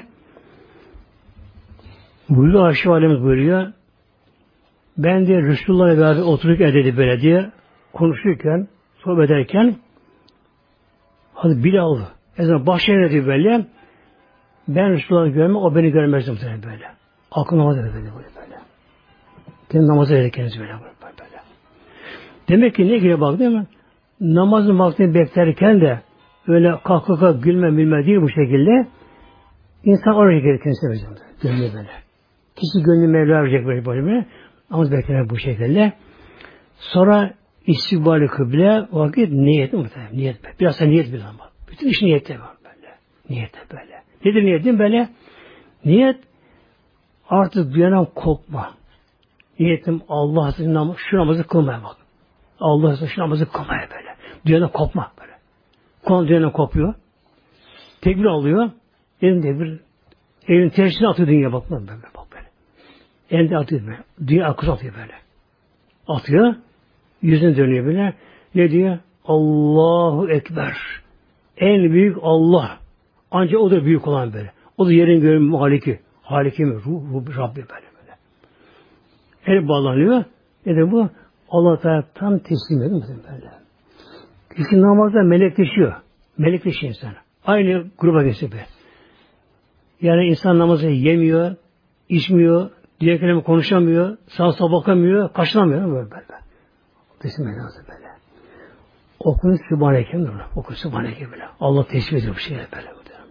Buyuruyor Ayşe Validemiz buyuruyor. Ben de Resulullah'la beraber otururken dedi böyle diye konuşurken, sohbet ederken hadi Bilal ezan başlayın dedi böyle. Ben Resulullah'ı görmem, o beni görmez muhtemelen böyle. Akıl namazı böyle. Kendi namazı verirken böyle. Demek ki ne gibi bak değil mi? Namazın vaktini beklerken de öyle kalk gülme değil bu şekilde. İnsan oraya gelir kendisine verecek. Gönlü böyle. Kişi gönlü Mevla verecek böyle. Namaz beklemek bu şekilde. Sonra istikbali kıble vakit niyet muhtemelen. Niyet. Biraz da niyet bir zaman. Bütün iş niyette var böyle. Niyette böyle. Nedir niyetin böyle? Niyet artık dünyadan kopma. Niyetim Allah'ın şu namazı kılmaya bak. Allah'ın şu namazı kılmaya böyle. Dünyadan kopma böyle. Konu dünyadan kopuyor. Tekbir alıyor. Elin tersine atıyor dünya bakma böyle. Elinde atıyor böyle. Dünya akış atıyor böyle. Atıyor. Yüzüne dönüyor böyle. Ne diyor? Allahu Ekber. En büyük Allah. Ancak o da büyük olan böyle. O da yerin göğün maliki. Haliki mi? Rabbi böyle. El bağlanıyor. Ne bu? Allah Teala tam teslim ediyor böyle. Kişi namazda melekleşiyor. Melekleşiyor insan. Aynı gruba geçiyor böyle. Yani insan namazı yemiyor, içmiyor, diğer kelime konuşamıyor, sağa sola bakamıyor, kaşınamıyor böyle. Teslim ediyor böyle. Okun Sübhaneke mi? Okun Sübhaneke böyle. Allah teslim ediyor bu şeyler böyle.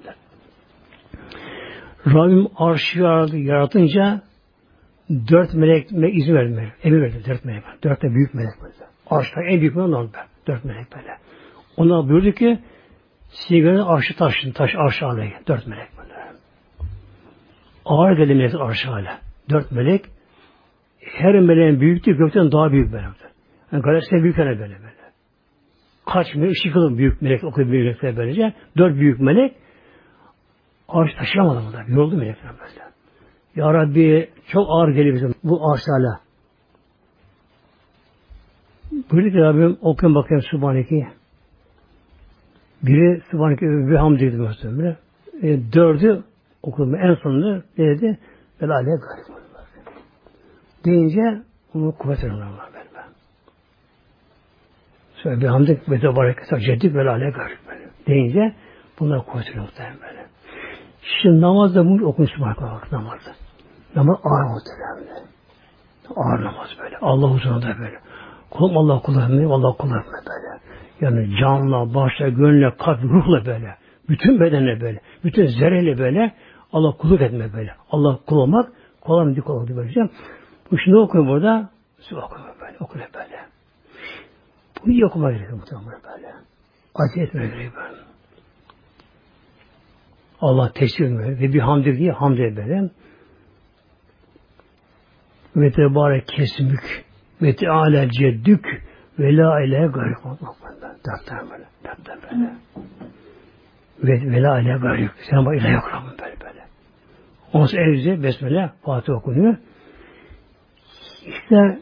Rabbim arşı yaratınca 4 melek izin verdi. Emir verdi 4 melek. 4 de büyük melek böyle. Arşta en büyük melek onlar. 4 melek böyle. Ona buyurdu ki sigaranın arşı taş arşı aleye. 4 melek böyle. Ağır geldi melek arşı aleye. 4 melek her meleğin büyüklüğü gökten daha büyük böyle. Yani galaksiden büyük böyle. Kaç melek, ışık yılı büyük melek, o kadar büyük melekler böylece. 4 büyük melek arş taşıyamadı bunlar. Yoruldu melekler böyle. Ya Rabbi çok ağır geliyor bizim bu arşala. Buyurdu ki Rabbim okuyun bakayım Sübhaneke'yi. Biri Sübhaneke ve hamdiydi mesela. 4'ü okudum. En sonunda ne dedi? Velâle garip. Deyince onu kuvvet verirler böyle. Sonra bir hamdik ve tebarek ceddik velâle garip. Deyince bunlar kuvvet verirler böyle. Şimdi namazda bunu okuyun Sübhaneke bak namazda. Namaz ağır muhtemelen. Ağır namaz böyle. Allah huzurunda böyle. Kulum Allah kullanmıyor, Allah kullanmıyor böyle. Yani canla, başla, gönle, kalp, ruhla böyle. Bütün bedenle böyle. Bütün zerreyle böyle. Allah kulluk etme böyle. Allah kul olmak, kolay mı dik olmak böyle. Bu şimdi okuyor burada. Okuyor böyle. Okuyor böyle. Bunu iyi okuma gerekiyor muhtemelen böyle. Acı etmeye gerekiyor böyle. Allah teşvik ediyor. Ve bir hamdir diye hamd böyle. Ve tebarek kesmük ve teala ceddük ve la ilahe gayrük. Dörtten böyle. Ve la ilahe gayrük. Sen bak ilahe yok Rabbim böyle. Ondan evde besmele Fatih okunuyor. İşte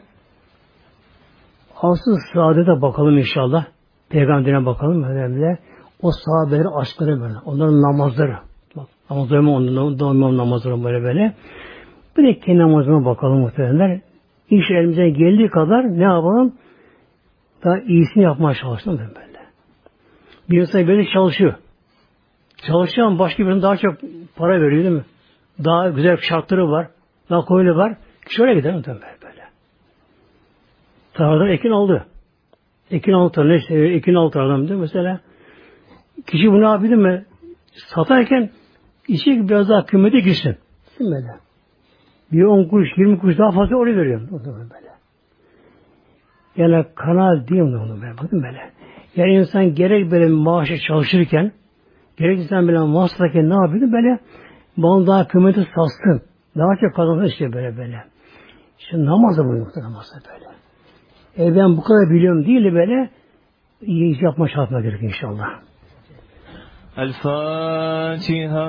asıl saadete bakalım inşallah. Peygamberine bakalım. Önemli. O sahabeleri aşkları böyle. Onların namazları. Bak, namazları namazları böyle. Bir de kendi namazıma bakalım muhtemelenler. İş elimizden geldiği kadar ne yapalım? Daha iyisini yapmaya çalışalım böyle. Bir insan böyle çalışıyor. Çalışan başka birinin daha çok para veriyor değil mi? Daha güzel şartları var. Daha koyulu var. Şöyle gider muhtemelen böyle. Tarladan ekin aldı. Ekin aldı. Ekin aldı adam diyor mesela. Kişi bunu yapabilir mi? Satarken işe biraz daha kıymete girsin. Değil mi böyle? Bir 10 kuruş, 20 kuruş daha fazla oraya veriyorum. O zaman böyle. Yani kanal diyeyim de onu böyle. Bakın böyle. Yani insan gerek böyle maaşa çalışırken, gerek insan böyle masrafken ne yapıyordu? Böyle bana daha kıymeti satsın. Daha çok kazansın işte böyle. Şimdi namazda bu yoktu namazda böyle. Ben bu kadar biliyorum değil de böyle iyi iş yapma şartına gerek inşallah. El Fatiha.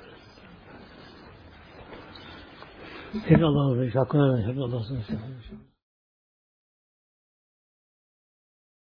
Hep Allah'a emanet. Hakkına emanet. Hep Allah'a emanet.